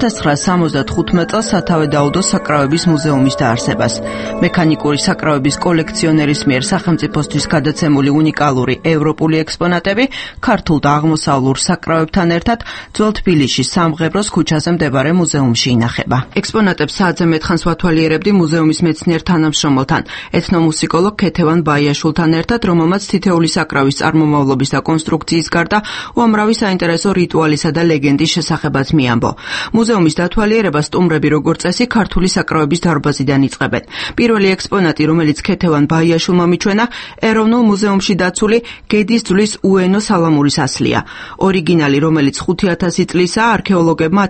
1975 წელს სათავე დაუდო საკრავების მუზეუმის დაარსებას. მექანიკური საკრავების კოლექციონერის მიერ სახელმწიფოსთვის გადაცემული უნიკალური ევროპული ექსპონატები ქართულ და აღმოსავლურ საკრავებთან ერთად ძველ თბილისში სამღებროს ქუჩაზე მდებარე მუზეუმში ინახება. ექსპონატებს საათზე მეტხანს ვათვალიერებდი მუზეუმის მეცნიერ თანამშრომელთან, ეთნომუსიკოლოგ ქეთევან ბაიაშვილთან ერთად, რომელმაც თითეული საკრავის წარმომავლობის და კონსტრუქციის გარდა უამრავი საინტერესო რიტუალისა და ლეგენდის შესახებაც მიამბო. მუზეუმის დათვალიერებას სტუმრები როგორც წესი ქართული საკრავების დარბაზიდან იწყებენ. პირველი ექსპონატი, რომელიც ქეთევან ბაიაშვილმა მიჩვენა, ეროვნულ მუზეუმში დაცული გედის ძვლის უენო სალამურის ასლია. ორიგინალი, რომელიც 5000 წლისაა, არქეოლოგებმა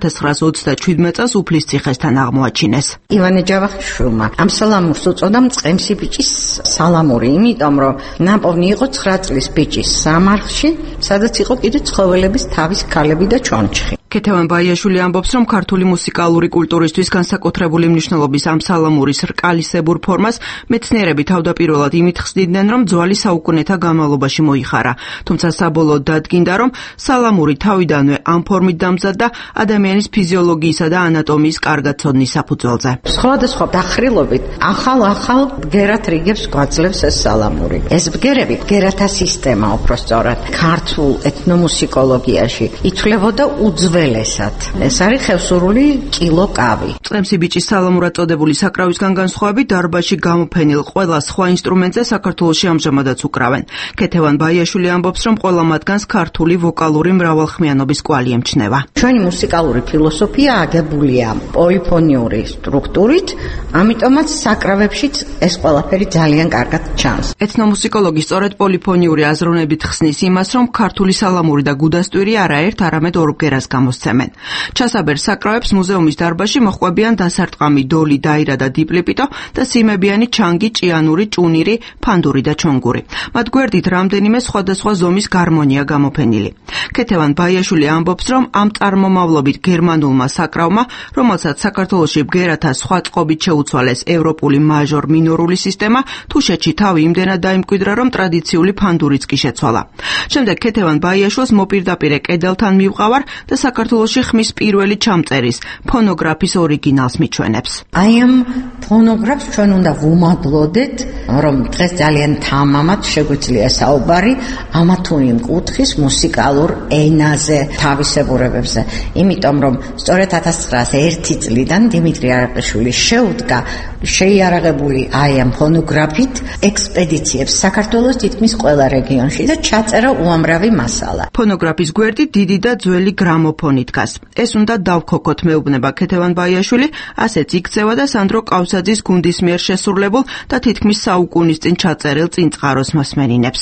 1927 წელს უფლისციხესთან აღმოაჩინეს. ივანე ჯავახიშვილმა ამ სალამურს უწოდა მწყემსი ბიჭის სალამური, იმიტომ რომ ნაპოვნი იყო 9 წლის ბიჭის სამარხში, სადაც იყო კიდე ცხოველების თავის ქალები და ჩონჩხი. ქეთევან ბაიაშვილი ამბობს, რომ ქართული მუსიკალური კულტურისთვის განსაკუთრებული მნიშვნელობის ამ სალამურის რკალისებურ ფორმას მეცნიერები თავდაპირველად იმით ხსნიდნენ, რომ ძვალი საუკუნეთა განმავლობაში მოიხარა. თუმცა საბოლოოდ დადგინდა, რომ სალამური თავიდანვე ამ ფორმით დამზადდა ადამიანის ფიზიოლოგიისა და ანატომიის კარგად ცოდნის საფუძველზე. სხვადასხვა დახრილობით ახალ ბგერათ რიგებს გვაძლევს ეს სალამური. ეს ბგერები, ბგერათა სისტემა უფრო სწორად, ქართულ ეთნომუსიკოლოგიაში ითვლებოდა უძველესად. ეს არის ხევსურული კილოკავი. წემსი ბიჭის სალამურად წოდებული საკრავისგან განსხვავებით დარბაზში გამოფენილ ყველა სხვა ინსტრუმენტზე საქართველოში ამჟამადაც უკრავენ. ქეთევან ბაიაშვილი ამბობს, რომ ყველა მათგანს ქართული ვოკალური მრავალხმიანობის კვალი ემჩნევა. ჩვენი მუსიკალური ფილოსოფია აგებულია პოლიფონიური სტრუქტურით, ამიტომაც საკრავებშიც ეს ყველაფერი ძალიან კარგად ჩანს. ეთნომუსიკოლოგი სწორედ პოლიფონიური აზროვნებით ხსნის იმას, რომ ქართული სალამური და გუდასტვირი არაერთ, არამედ ორ ბგერას გამოსცემენ. ჩასაბერ საკრავებს მუზეუმის დარბაზში მოჰყვებიან დასარტყამი დოლი, დაირა და დიპლიპიტო და სიმებიანი ჩანგი, ჭიანური, ჭუნირი, ფანდური და ჩონგური. მათ გვერდით რამდენიმე სხვადასხვა ზომის გარმონია გამოფენილი. ქეთევან ბაიაშვილი ამბობს, რომ ამ წარმომავლობით გერმანულმა საკრავმა, რომელსაც საქართველოში ბგერათა სხვა წყობით შეუცვალეს ევროპული მაჟორ-მინორული სისტემა, თუშეთში თავი იმდენად დაიმკვიდრა, რომ ტრადიციული ფანდურიც კი შეცვალა. შემდეგ ქეთევან ბაიაშვილს მოპირდაპირე კედელთან მივყავარ და საქართველოში ხმის პირველი ჩამწერის, ფონოგრაფის ორიგინალს მიჩვენებს. აი ამ ფონოგრაფს ჩვენ უნდა ვუმადლოდეთ, რომ დღეს ძალიან თამამად შეგვიძლია საუბარი ამა თუ იმ კუთხის მუსიკალურ ენაზე, თავისებურებებზე. იმიტომ რომ სწორედ 1901 წლიდან დიმიტრი არაყიშვილი შეუდგა შეიარაღებული აი ამ ფონოგრაფით ექსპედიციებს საქართველოს თითქმის ყველა რეგიონში და ჩაწერა უამრავი მასალა. ფონოგრაფის გვერდით დიდი და ძველი გრამოფონი ფონი დგას. ეს უნდა დავქოქოთ, მეუბნება ქეთევან ბაიაშვილი, ასეც იქცევა და სანდრო ყავსაძის გუნდის მიერ შესრულებულ და თითქმის საუკუნის წინ ჩაწერილ წინწყაროს მოსმენინებს.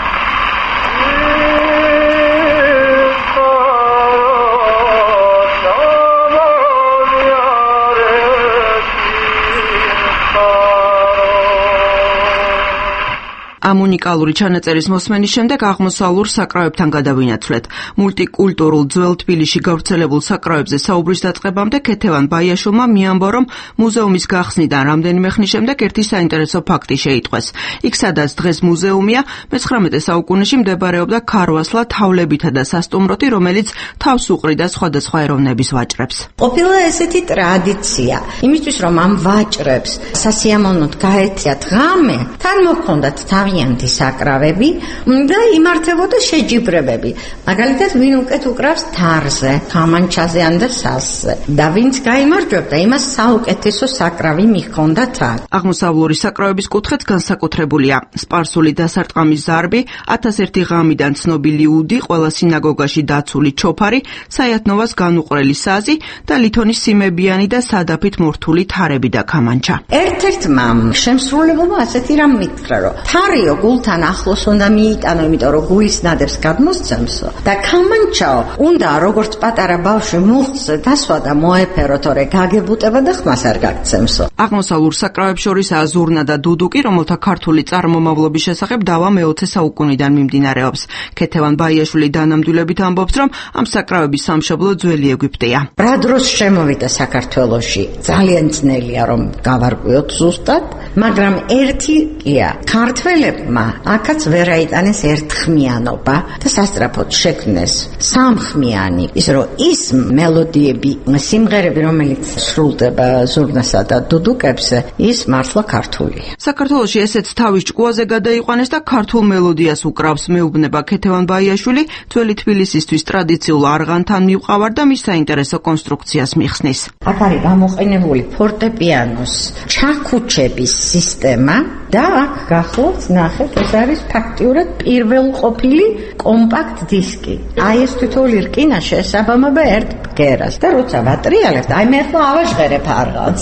ამ უნიკალური ჩანაწერის მოსმენის შემდეგ აღმოსავლურ საკრავებთან გადავინაცვლეთ. მულტიკულტურულ ძველ თბილისში გავრცელებულ საკრავებზე საუბრის დაწყებამდე ქეთევან ბაიაშვილმა მიამბო, რომ მუზეუმის გახსნიდან რამდენიმე ხნის შემდეგ ერთი საინტერესო ფაქტი შეიტყვეს. იქ სადაც დღეს მუზეუმია, მე-19 საუკუნეში მდებარეობდა ქარვასლა თავლებითა და სასტუმროთი, რომელიც თავს უყრიდა სხვადასხვა ეროვნების ვაჭრებს. ყოფილა ესეთი ტრადიცია, იმისთვის რომ ამ ვაჭრებს სასიამოვნოდ გაეწიათ ღამე, თან მოჰქონდათ თავიანთი საკრავები და იმართებოდა შეჯიბრებები. მაგალითად, ვინ უკეთ უკრავს თარზე, ხამანჩაზე ან და სასზე. და ვინც გაიმარჯვებდა, იმას საუკეთესო საკრავი მიჰქონდა თან. აღმოსავლური საკრავების კუთხეც განსაკუთრებულია. სპარსული დასარტყამის ზარბი, 1001 ღამიდან ცნობილი უდი, ყველა სინაგოგაში დაცული ჩოფარი, საიათნოვას განუყრელი საზი და ლითონის სიმებიანი და სადაფით მორთული თარები და კამანჩა. ერთ-ერთმა შემსრულებელმა ასეთი რამ მითხრა, რომ თარიო გულთან ახლოს უნდა მიიტანო, იმიტომ რომ გულის ნადებს გადმოსცემსო და კამანჩაო უნდა როგორც პატარა ბავშვი მუხტზე დასვა და მოეფერო, თორე გაგებუტება და ხმას არ გაგცემსო. აღმოსავლურ საკრავებს შორისაა ზურნა და დუდუკი, რომელთა ქართული წარმომავლობის შესახებ დავა მე-20 საუკუნიდან მიმდინარეობს. ქეთევან ბაიაშვილი დანამდვილებით ამბობს, რომ ამ საკრავების სამშობლო ძველი ეგვიპტეა. რა დროს შემოვიდა საქართველოში? ძალიან ძნელია რომ გავარკვიოთ ზუსტად, მაგრამ ერთი კია, ქართველებმა აქაც ვერ აიტანეს ერთხმიანობა და სასწრაფოდ შექმნეს სამხმიანი, ის რომ ის მელოდიები, სიმღერები, რომელიც სრულდება ზურნასა და დუდუკებზე, ის მართლა ქართულია. საქართველოში ესეც თავის ჭკუაზე გადაიყვანეს და ქართულ მელოდიას უკრავს, მეუბნება ქეთევან ბაიაშვილი, ძველი თბილისისთვის ტრადიციულ არღანთან მივყავარ და მის საინტერესო კონსტრუქციას მიხსნის. აქ არის გამოყენებული ფორტეპიანოს ჩაქუჩების სისტემა და აქ გახლავთ, ნახეთ, ეს არის ფაქტიურად პირველყოფილი კომპაქტ დისკი. აი ეს თითოეული რკინა შეესაბამება ერთ ბგერას და როცა ვატრიალებთ, აი მე ახლა ავაჟღერებ არღანს.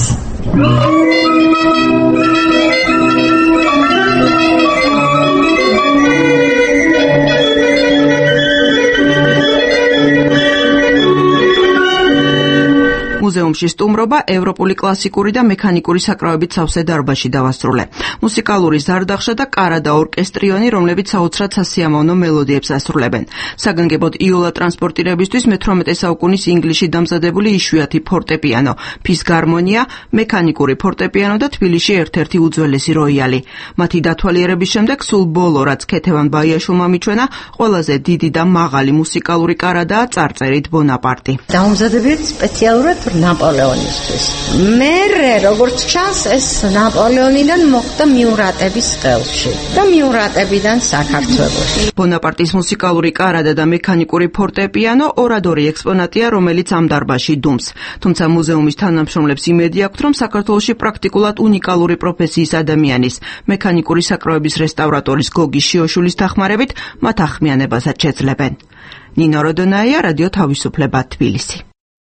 მუზეუმში სტუმრობა ევროპული კლასიკური და მექანიკური საკრავებით სავსე დარბაზში დავასრულე. მუსიკალური ზარდახშა და კარა და ორკესტრიონი, რომლებიც საოცრად სასიამოვნო მელოდიებს ასრულებენ. საგანგებოდ იოლა ტრანსპორტირებისთვის მე-18 საუკუნის ინგლისში დამზადებული იშვიათი ფორტეპიანო, ფისგარმონია, მექანიკური ფორტეპიანო და თბილისში ერთ-ერთი უძველესი როიალი. მათი დათვალიერების შემდეგ სულ ბოლო, რაც ქეთევან ბაიაშვილმა მიჩვენა, ყველაზე დიდი და მაღალი მუსიკალური კარადაა წარწერით ბონაპარტი. დაუმზადებიათ სპეციალურად ნაპოლეონისთვის. მერე, როგორც ჩანს, ეს ნაპოლეონიდან მოხდა მიურატების ხელში და მიურატებიდან საქართველოში. ბონაპარტის მუსიკალური კარადა და მექანიკური ფორტეპიანო ორადორი ექსპონატია, რომელიც ამ დარბაზში დუმს. თუმცა მუზეუმის თანამშრომლებს იმედი აქვთ, რომ საქართველოში პრაქტიკულად უნიკალური პროფესიის ადამიანის, მექანიკური საკრავების რესტავრატორის გოგი შიოშულის დახმარებით მათ ახმიანებასაც შეძლებენ. ნინო როდონაია, რადიო თავისუფლება, თბილისი.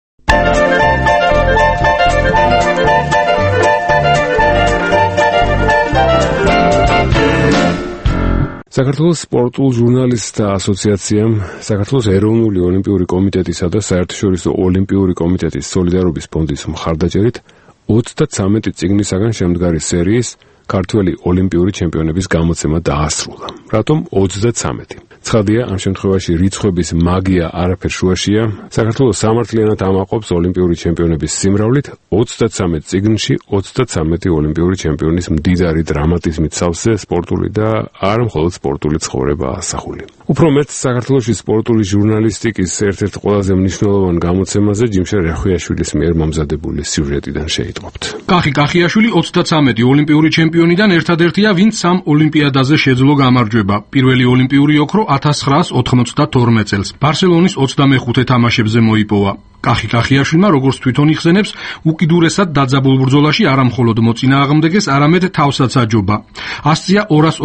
საქართველოს სპორტულ ჟურნალისტთა ასოციაციამ, საქართველოს ეროვნული ოლიმპიური კომიტეტისა და საერთაშორისო ოლიმპიური კომიტეტის სოლიდარობის ფონდის მხარდაჭერით 33 წიგნისაგან შემდგარი სერიის ქართველი ოლიმპიური ჩემპიონების გამოცემა დაასრულა. რატომ 33? ცხადია, ამ შემთხვევაში რიცხვების მაგია არაფერ შუაშია. საქართველოს სამართლიანად ამაყობს ოლიმპიური ჩემპიონების სიმრავლით 33 წიგნში 33 ოლიმპიური ჩემპიონის მდიდარი დრამატიზმით სავსე სპორტული და არა მხოლოდ სპორტული ცხოვრება ასახული. უფრო მეტ, საქართველოში სპორტული ჟურნალისტიკის ერთ-ერთ ყველაზე მნიშვნელოვან გამოცემაზე ჯიმშა რახვიაშვილის მიერ მომზადებული სიუჟეტიდან შეიტყობთ. კახი კახიაშვილი 33 ოლიმპიური ჩემპიონიდან ერთადერთია, ვინც სამ ოლიმპიადაზე შეძლო გამარჯვება. პირველი ოლიმპიური ოქრო 1992 წელს ბარსელონის 25 თამაშებზე მოიპოვა. კახი კახიაშვილმა, როგორც თვითონ იხსენებს, უკიდურესად დაძაბულ ბრძოლაში არა მხოლოდ მოწინააღმდეგეს, არამედ თავსაც აჯობა. ასწია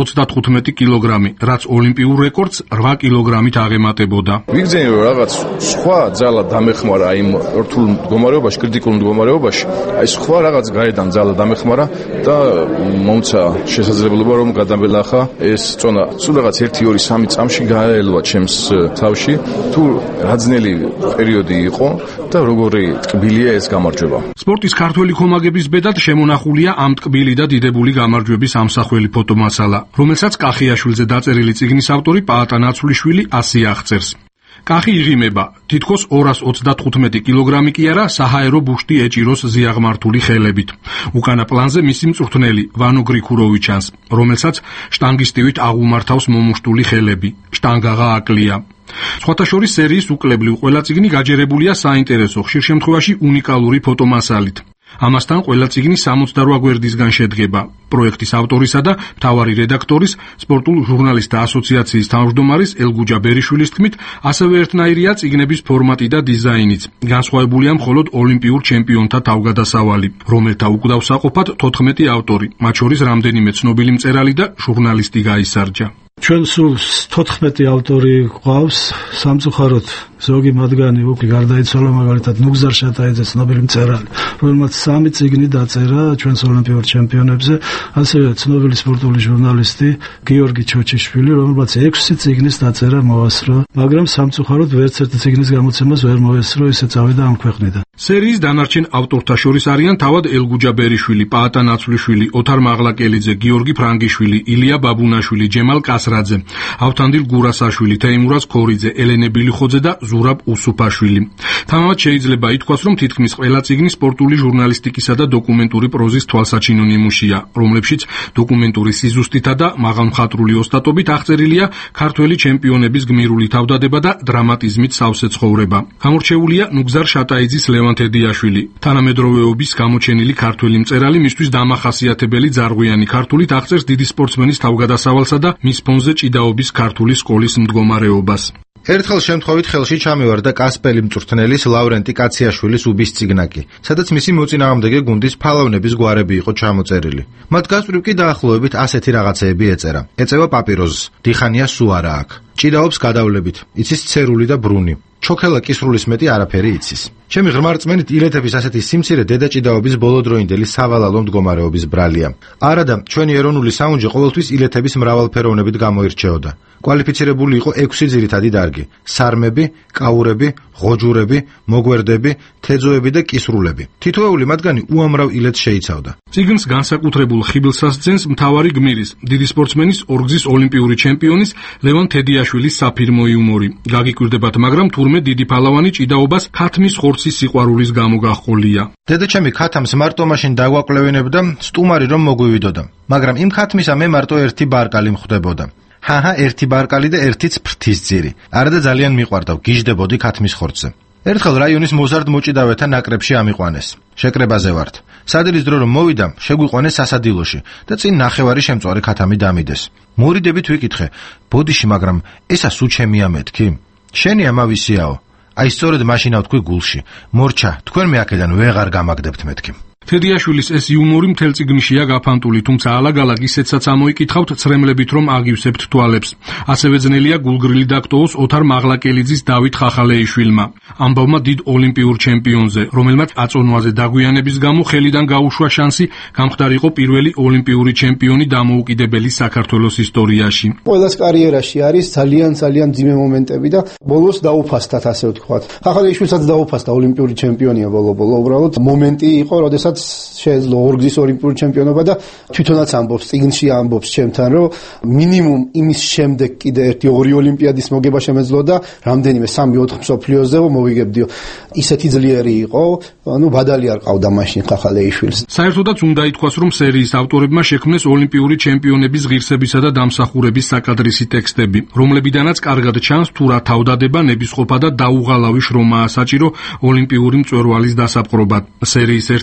235 კილოგრამი, რაც ოლიმპიურ რეკორდს 8 კილოგრამით აღემატებოდა. ვიგრძენი რომ რაღაც სხვა ძალა დამეხმარა იმ რთულ მდგომარეობაში, კრიტიკულ მდგომარეობაში, აი სხვა რაღაც გარედან ძალა დამეხმარა და მომცა შესაძლებლობა რომ გადამელახა ეს წონა. სულ რაღაც 1-2-3 წამში გააელვა ჩემს თავში, თუ რაძნელი პერიოდი იყო და როგორი ტკბილია ეს გამარჯვება. სპორტის ქართველი ხომაგების ბედად შემონახულია ამ ტკბილი და დიდებული გამარჯვების ამსახველი ფოტომასალა, რომელსაც კახიაშვილზე დაწერილი წიგნის ავტორი პაატა ნაცვლიშვილი ასე აღწერს. კახი იღიმება, თითქოს 235 კილოგრამი კი არა, საჰაერო ბუშტი ეჭიროს ზიაღმართული ხელებით. უკანა პლანზე მისი მწვრთნელი ვანო გრიქუროვი ჩანს, რომელსაც შტანგისტივით აღუმართავს მომუშტული ხელები. შტანგაღა აკლია. სხვათა შორის სერიის უკლებლივ ყველა წიგნი გაჯერებულია საინტერესო, ხშირ შემთხვევაში უნიკალური ფოტომასალით. ამასთან ყველა წიგნი 68 გვერდისგან შედგება. პროექტის ავტორისა და მთავარი რედაქტორის, სპორტულ ჟურნალისტთა ასოციაციის თავმჯდომარის ელგუჯა ბერიშვილის თქმით, ასევე ერთნაირია წიგნების ფორმატი და დიზაინიც. განსხვავებულია მხოლოდ ოლიმპიურ ჩემპიონთა თავგადასავალი, რომელთა უკვდავსაყოფად 14 ავტორი, მათ შორის რამდენიმე ცნობილი მწერალი და ჟურნალისტი გაისარჯა. ჩვენ სულ 14 ავტორი გვყავს, სამწუხაროდ ზოგი მათგანი უკვე გარდაიცვალა, მაგალითად ნუგზარ შატაიძე, ცნობილი მწერალი, რომელმაც 3 წიგნი დაწერა ჩვენს ოლიმპიურ ჩემპიონებზე, ასევე ცნობილი სპორტული ჟურნალისტი გიორგი ჩოჩიშვილი, რომელმაც 6 წიგნის დაწერა მოასწრო, მაგრამ სამწუხაროდ ვერც ერთი წიგნის გამოცემას ვერ მოესწრო, ისე წავიდა ამ ქვეყნიდან. სერიის დანარჩენ ავტორთა შორის არიან თავად ელგუჯა ბერიშვილი, პაატა ნაცვლიშვილი, ოთარ მაღლაკელიძე, გიორგი ფრანგიშვილი, ილია ბაბუნაშვილი, ჯემალ კასრაძე, ავთანდილ გურასაშვილი, თეიმურაზ ქორიძე, ელენე ბილიხოძე და ზურაბ უსუფაშვილი. თამამად შეიძლება ითქვას, რომ თითქმის ყველა წიგნი სპორტული ჟურნალისტიკისა და დოკუმენტური პროზის თვალსაჩინო ნიმუშია, რომლებშიც დოკუმენტური სიზუსტითა და მაღალმხატვრული ოსტატობით აღწერილია ქართველი ჩემპიონების გმირული თავდადება და დრამატიზმით სავსე ცხოვრება. გამორჩეულია ნუგზარ შატაიძის ლევან თედიაშვილი, თანამედროვეობის გამოჩენილი ქართველი მწერალი, მისთვის დამახასიათებელი ძარღვიანი ქართულით აღწერს დიდი სპორტსმენის თავგადასავალსა და მის ფონზე ჭიდაობის ქართული სკოლის მდგომარეობას. ერთხელ შემთხვევით ხელში ჩამივარდა კასპელი მწვრთნელის ლავრენტი კაციაშვილის უბის წიგნაკი, სადაც მისი მოწინააღმდეგე გუნდის ფალავნების გვარები იყო ჩამოწერილი. მათ გასწვრივ კი დაახლოებით ასეთი რაღაცეები ეწერა. ეწევა პაპიროზს, დიხანია სუარა აქ. ჭიდაობს გადავლებით, იცის ცერული და ბრუნი. ჩოქელა კისრულის მეტი არაფერი იცის. ჩემი ღრმა რწმენით ილეთების ასეთი სიმცირე დედაჭიდაობის ბოლოდროინდელი სავალალო მდგომარეობის ბრალია. არადა ჩვენი ეროვნული საუნჯე ყოველთვის ილეთების მრავალფეროვნებით გამოირჩეოდა. კვალიფიცირებული იყო 6 ძირითადი დარგი: სარმები, კაურები, ღოჯურები, მოგვერდები, თეძოები და კისრულები. თითოეული მათგანი უამრავ ილეთს შეიცავდა. წიგნს განსაკუთრებულ ხიბლს ასძენს მთავარი გმირის, დიდი სპორტსმენის, ორგზის ოლიმპიური ჩემპიონის ლევან თედიაშვილის საფირმო იუმორი. გაგიკვირდებათ, მაგრამ თურმე დიდი ფალავანი ჭიდაობას ქათმის ხორცის სიყვარულის გამო გაჰყოლია. დედაჩემი ქათამს მარტო მაშინ დაგვაკლევინებდა, სტუმარი რომ მოგვივიდოდა, მაგრამ იმ ქათმისა მე მარტო ერთი ბარკალი მხვდებოდა. ჰაჰა, ერთი ბარკალი და ერთიც ფრთის ძირი. არადა ძალიან მიყვარდა, გიждდებოდი ქათმის ხორცზე. ერთხელ რაიონის მოზარდ მოჭიდავეთა ნაკრებში ამიყვანეს. შეკრებაზე ვართ. სადილის დრო რომ მოვიდა, შეგვიყვანეს სასადილოში და წინ ნახევარი შემწვარი ქათამი დამიდეს. მორიდებით ვიკითხე, ბოდიში, მაგრამ ესა სულ ჩემია მეთქი? შენი ამავისიაო. აი სწორედ მაშინა ვთქვი გულში. მორჩა, თქვენ მე აქედან ვეღარ გამაგდებთ მეთქი. თედიაშვილის ეს იუმორი მთელ წიგნშია გაფანტული, თუმცა ალაგ-ალაგ ისეთსაც ამოიკითხავთ ცრემლებით, რომ აგივსებთ თვალებს. ასევე ძნელია გულგრილი დაგტოვოს ოთარ მაღლაკელიძის დავით ხახალეიშვილმა, ამბავმა დიდ ოლიმპიურ ჩემპიონზე, რომელმაც აწონვაზე დაგვიანების გამო ხელიდან გაუშვა შანსი გამხდარიყო პირველი ოლიმპიური ჩემპიონი დამოუკიდებელი საქართველოს ისტორიაში. ყველას კარიერაში არის ძალიან ძიმე მომენტები და ბოლოს დაუფასდათ, ასე ვთქვათ. ხახალეიშვილსაც დაუფასდა, ოლიმპიური ჩემპიონია ბოლო-ბოლო, უბრალოდ მომენტი იყო, როდესაც შეეძლო ორგზის ოლიმპიური ჩემპიონობა და თვითონაც ამბობს, წიგნში ამბობს ჩემთან, რომ მინიმუმ იმის შემდეგ კიდე ერთი 2 ოლიმპიადის მოგება შემეძლო და რამდენიმე 3-4 მსოფლიოზე მოვიგებდიო. ისეთი ძლიერი იყო, ბადალი არ ყავდა მაშინ ხახალეიშვილს. საერთოდაც უნდა ითქვას, რომ სერიის ავტორებმა შექმნეს ოლიმპიური ჩემპიონების ღირსებისა და დამსახურების საკადრისი ტექსტები, რომლებიდანაც კარგად ჩანს თუ რა თავდადება, ნებისყოფა და დაუღალავი შრომაა საჭირო ოლიმპიური მწვერვალის დასაპყრობად. სერიის ერთ-ერთი წიგნი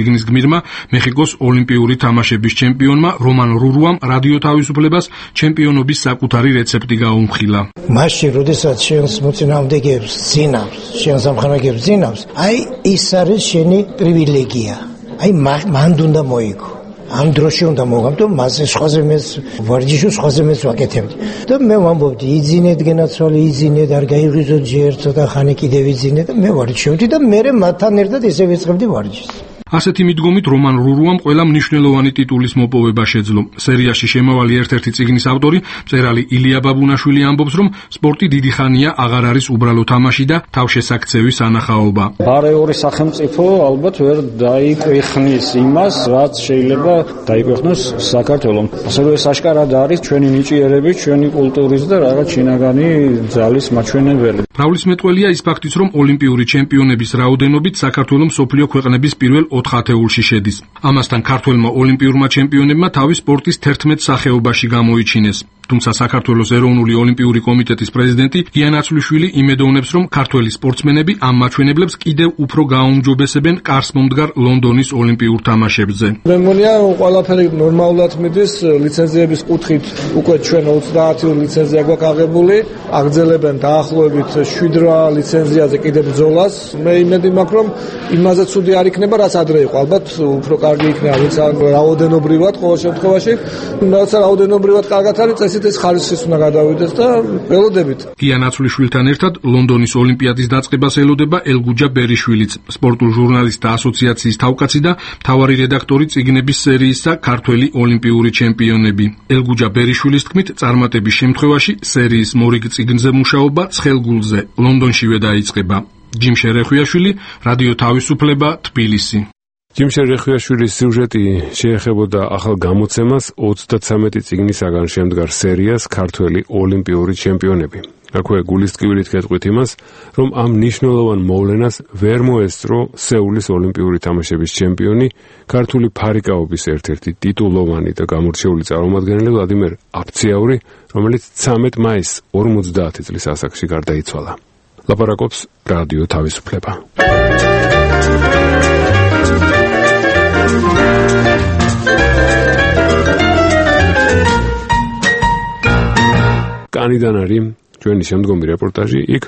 წიგნის გმირმა, მეხიკოს ოლიმპიური თამაშების ჩემპიონმა რომან რურუამ რადიო თავისუფლებას ჩემპიონობის საკუთარი რეცეპტი გაუმხილა. მაშინ, როდესაც შენს მოწინააღმდეგეებს ძინავს, შენს ამხანაგებს ძინავს, აი ის არის შენი პრივილეგია. აი მანდ უნდა მოიგო. ამ დროში უნდა მოგამტო, მასე სხვაზე მეც ვარჯიშო, სხვაზე მეც ვაკეთებდი. და მე ვამბობდი, იძინეთ გენაცვალე, იძინეთ, არ გაიღვიძოთ ჯერ ცოტა ხანი კიდევ იძინეთ და მე ვარჯიშობდი და მე მათთან ერთად ესე ვეწყებდი ვარჯიშს. ასეთი მიდგომით რომან რურუამ ყველა მნიშვნელოვანი ტიტულის მოპოვება შეძლო. სერიაში შემავალი ერთ-ერთი წიგნის ავტორი, მწერალი ილია ბაბუნაშვილი ამბობს, რომ სპორტი დიდი ხანია აღარ არის უბრალო თამაში და თავშესაქცევის ანახაობა. ბარეული სახელმწიფო ალბათ ვერ დაიკვეხნის იმას, რაც შეიძლება დაიკვეხნოს საქართველოს. ასევე საშკარად არის ჩვენი ნიჭიერების, ჩვენი კულტურის და რაღაც შინაგანი ძალის მაჩვენებელი. მრავლისმეტყველია ის ფაქტიც, რომ ოლიმპიური ჩემპიონების რაოდენობით საქართველოს მსოფლიო ქვეყნების პირველ 4 ათეულში შედის. ამასთან ქართველმა ოლიმპიურმა ჩემპიონებმა თავის სპორტის 11 სახეობაში გამოიჩინეს. თუმცა საქართველოს ეროვნული ოლიმპიური კომიტეტის პრეზიდენტი გია ნაცვლიშვილი იმედოვნებს, რომ ქართველი სპორტსმენები ამ მაჩვენებლებს კიდევ უფრო გააუმჯობესებენ კარსმომდგარ ლონდონის ოლიმპიურ თამაშებზე. მე მგონია ყველაფერი ნორმალურად მიდის, ლიცენზიების კუთხით უკვე ჩვენ 30 ლიცენზია გვაქვს აღებული, აგრძელებენ დაახლოებით 7 ლიცენზიაზე კიდევ ბრძოლას. მე იმედი მაქვს, რომ იმაზე ცუდი არ იქნება, რაც ადრე იყო. ალბათ უფრო კარგი იქნება, ვინც რაოდენობრივად ყოველ შემთხვევაში, რაცა რაოდენობრივად კარგად არის, წესით ეს ხარისხის უნდა გადავიდეს და ველოდებით. გია ნაცვლიშვილთან ერთად ლონდონის ოლიმპიადის დაწყებას ელოდება ელგუჯა ბერიშვილიც, სპორტულ ჟურნალისტთა ასოციაციის თავკაცი და მთავარი რედაქტორი წიგნების სერიისა ქართველი ოლიმპიური ჩემპიონები. ელგუჯა ბერიშვილის თქმით, წარმატების შემთხვევაში სერიის მორიგ წიგნზე მუშაობა ცხელგულზე ლონდონშივე დაიწყება. ჯიმშე რეხვიაშვილი, რადიო თავისუფლება, თბილისი. ჯიმშე რეხვიაშვილის სიუჟეტი შეეხებოდა ახალ გამოცემას 33 წიგნისაგან შემდგარ სერიას ქართველი ოლიმპიური ჩემპიონები. აქვე გულისწყვილით გეტყვით იმას, რომ ამ მნიშვნელოვან მოვლენას ვერ მოესწრო სეულის ოლიმპიური თამაშების ჩემპიონი, ქართული ფარიკაობის ერთ-ერთი ტიტულოვანი და გამორჩეული წარმომადგენელი ვლადიმერ აფციაური, რომელიც 13 მაისს 50 წლის ასაკში გარდაიცვალა. ლაპარაკობს რადიო თავისუფლება. კანიდან არის ჩვენი შემდგომი რეპორტაჟი. იქ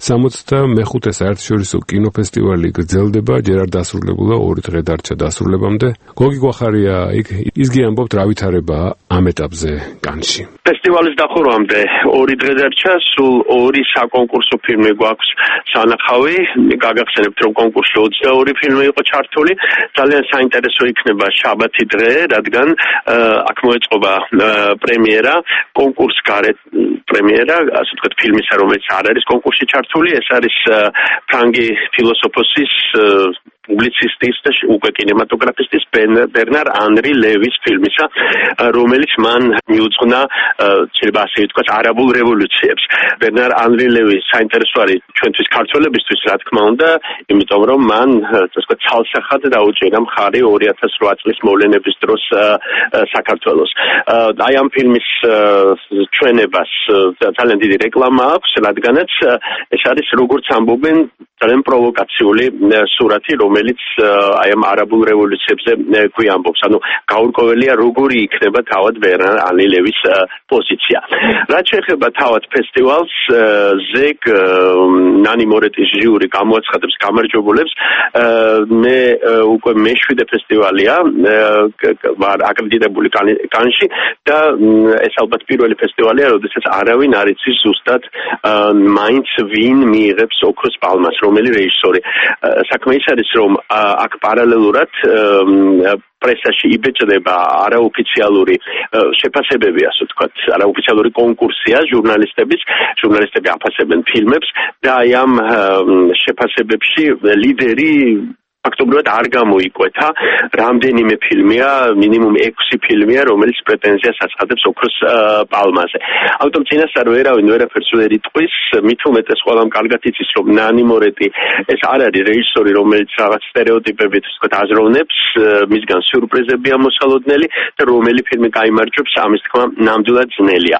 65 საერთაშორისო კინოფესტივალი გრძელდება, ჯერ არ დასრულებულა, 2 დღე დარჩა დასრულებამდე. გოგი გვახარია იქ, ისგი ამბობთ რა ვითარებაა ამ ეტაპზე კანში. ფესტივალის დახურვამდე 2 დღე დარჩა, სულ 2 საკონკურსო ფილმი გვაქვს სანახავი. გაგახსენებთ, რომ კონკურსში 22 ფილმი იყო ჩართული. ძალიან საინტერესო იქნება შაბათი დღე, რადგან აქ მოეწყობა პრემიერა, კონკურს გარეთ პრემიერა, ასე ვთქვათ, ფილმისა, რომელიც არ არის კონკურსში ჩართული, ეს არის ფრანგი ფილოსოფოსის პუბლიცისტის და უკვე კინემატოგრაფისტის ბერნარ ანრი ლევის ფილმისა, რომელიც მან მიუძღვნა, შეიძლება ასე ვთქვათ, არაბულ რევოლუციებს. ბერნარ ანრი ლევი საინტერესო არის ჩვენთვის ქართველებისთვის, რა თქმა უნდა, იმიტომ რომ მან, ასე ვთქვათ, ცალსახად დაუჭირა მხარი 2008 წლის მოვლენების დროს საქართველოს. აი ამ ფილმის ჩვენებას ძალიან დიდი რეკლამა აქვს, რადგანაც ეს არის, როგორც ამბობენ, ძალიან პროვოკაციული სურათი, რომელიც აი ამ არაბულ რევოლუციებზე გვიამბობს. ანუ გაურკვეველია, როგორი იქნება თავად ბერნარ ანრი ლევის პოზიცია. რაც შეეხება თავად ფესტივალს, ზეგ ნანი მორეტის ჟიური გამოაცხადებს გამარჯვებულებს. მე უკვე მე-7 ფესტივალია ვარ აკრედიტებული კანში და ეს ალბათ პირველი ფესტივალია, როდესაც არავინ არ იცის ზუსტად მაინც ვინ მიიღებს ოქროს პალმას, რომელი რეჟისორი. საქმე ის არის, რომ აქ პარალელურად პრესაში იბეჭდება არაოფიციალური შეფასებები, ასე ვთქვათ, არაოფიციალური კონკურსია ჟურნალისტები აფასებენ ფილმებს და აი ამ შეფასებებში ლიდერი ფაქტობრივად არ გამოიკვეთა. რამდენიმე ფილმია, მინიმუმ 6 ფილმია, რომელიც პრეტენზიას აცხადებს ოქროს პალმაზე. ამიტომ წინასწარ ვერაფერს ვერ იტყვის, მით უმეტეს ყველამ კარგად იცის, რომ ნანი მორეტი ეს არ არის რეჟისორი, რომელიც რაღაც სტერეოტიპებით ვთქვათ აზროვნებს, მისგან სიურპრიზებია მოსალოდნელი და რომელი ფილმი გაიმარჯვებს, ამის თქმა ნამდვილად ძნელია.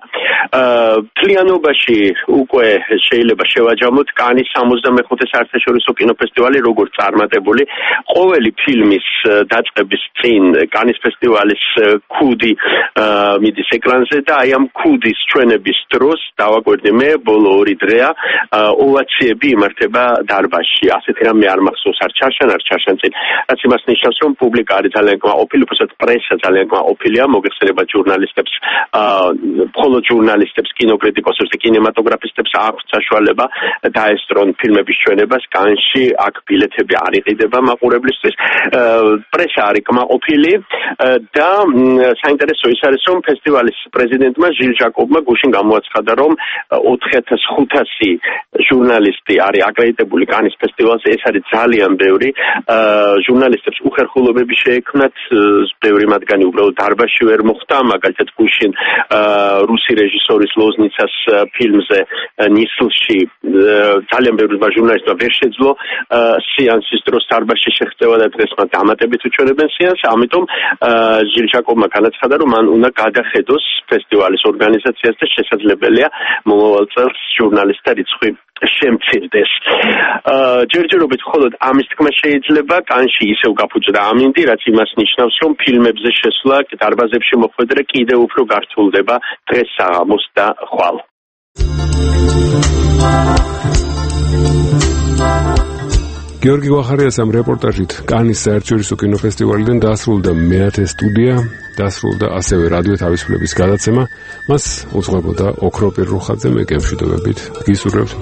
მთლიანობაში უკვე შეიძლება შევაჯამოთ კანის 65 საერთაშორისო კინოფესტივალი, როგორც წარმატებული ყოველი ფილმის დაწყების წინ კანის ფესტივალის ქუდი მიდის ეკრანზე და აი ამ ქუდის ჩვენების დროს დავაკვირდი მე ბოლო 2 დღეა ოვაციები იმართება დარბაზში. ასეთი რამე არ მახსოვს არ ჩაშან წინ. რაც იმას ნიშნავს რომ პუბლიკა არის ძალიან კმაყოფილი, უბრალოდ პრესა ძალიან კმაყოფილია, მოგეხსენება ჟურნალისტებს, მხოლოდ ჟურნალისტებს, კინოკრიტიკოსებს და კინემატოგრაფისტებს აქვს საშუალება დაესწრონ ფილმების ჩვენებას კანში, აქ ბილეთები არ იყიდება მაყურებლისთვის. პრესა არის კმაყოფილი და საინტერესო ის არის რომ ფესტივალის პრეზიდენტმა ჟილ ჟაკობმა გუშინ გამოაცხადა რომ 4500 ჟურნალისტი არის აკრედიტებული კანის ფესტივალზე, ეს არის ძალიან ბევრი. ჟურნალისტებს უხერხულობები შეექმნათ, ბევრი მათგანი უბრალოდ დარბაზში ვერ მოხვდა, მაგალითად გუშინ რუსი რეჟისორის ლოზნიცას ფილმზე ნისლში ძალიან ბევრი ჟურნალისტმა ვერ შეძლო სეანსის დროს დარბაზში შეღწევა და დღეს მათ დამატებით უჩვენებენ სეანსს, ამიტომ ჟილ ჟაკობმა განაცხადა რომ მან უნდა გადახედოს ფესტივალის ორგანიზაციას და შესაძლებელია მომავალ წელს ჟურნალისტთა რიცხვი შემცირდეს. ჯერჯერობით მხოლოდ ამის თქმა შეიძლება, კანში ისევ გაფუძდა ამინდი, რაც იმას ნიშნავს, რომ ფილმებზე შესვლა დარბაზებში მოხვედრა კიდევ უფრო გართულდება დღეს საღამოს და ხვალ. გიორგი გვახარიას ამ რეპორტაჟით კანის საერთაშორისო კინოფესტივალიდან დაასრულდა მე-10 სტუდია, დაასრულდა ასევე რადიო თავისუფლების გადაცემა, მას უძღვებოდა ოქროპირ რუხაძე, მე გემშვიდობებით გისურვებთ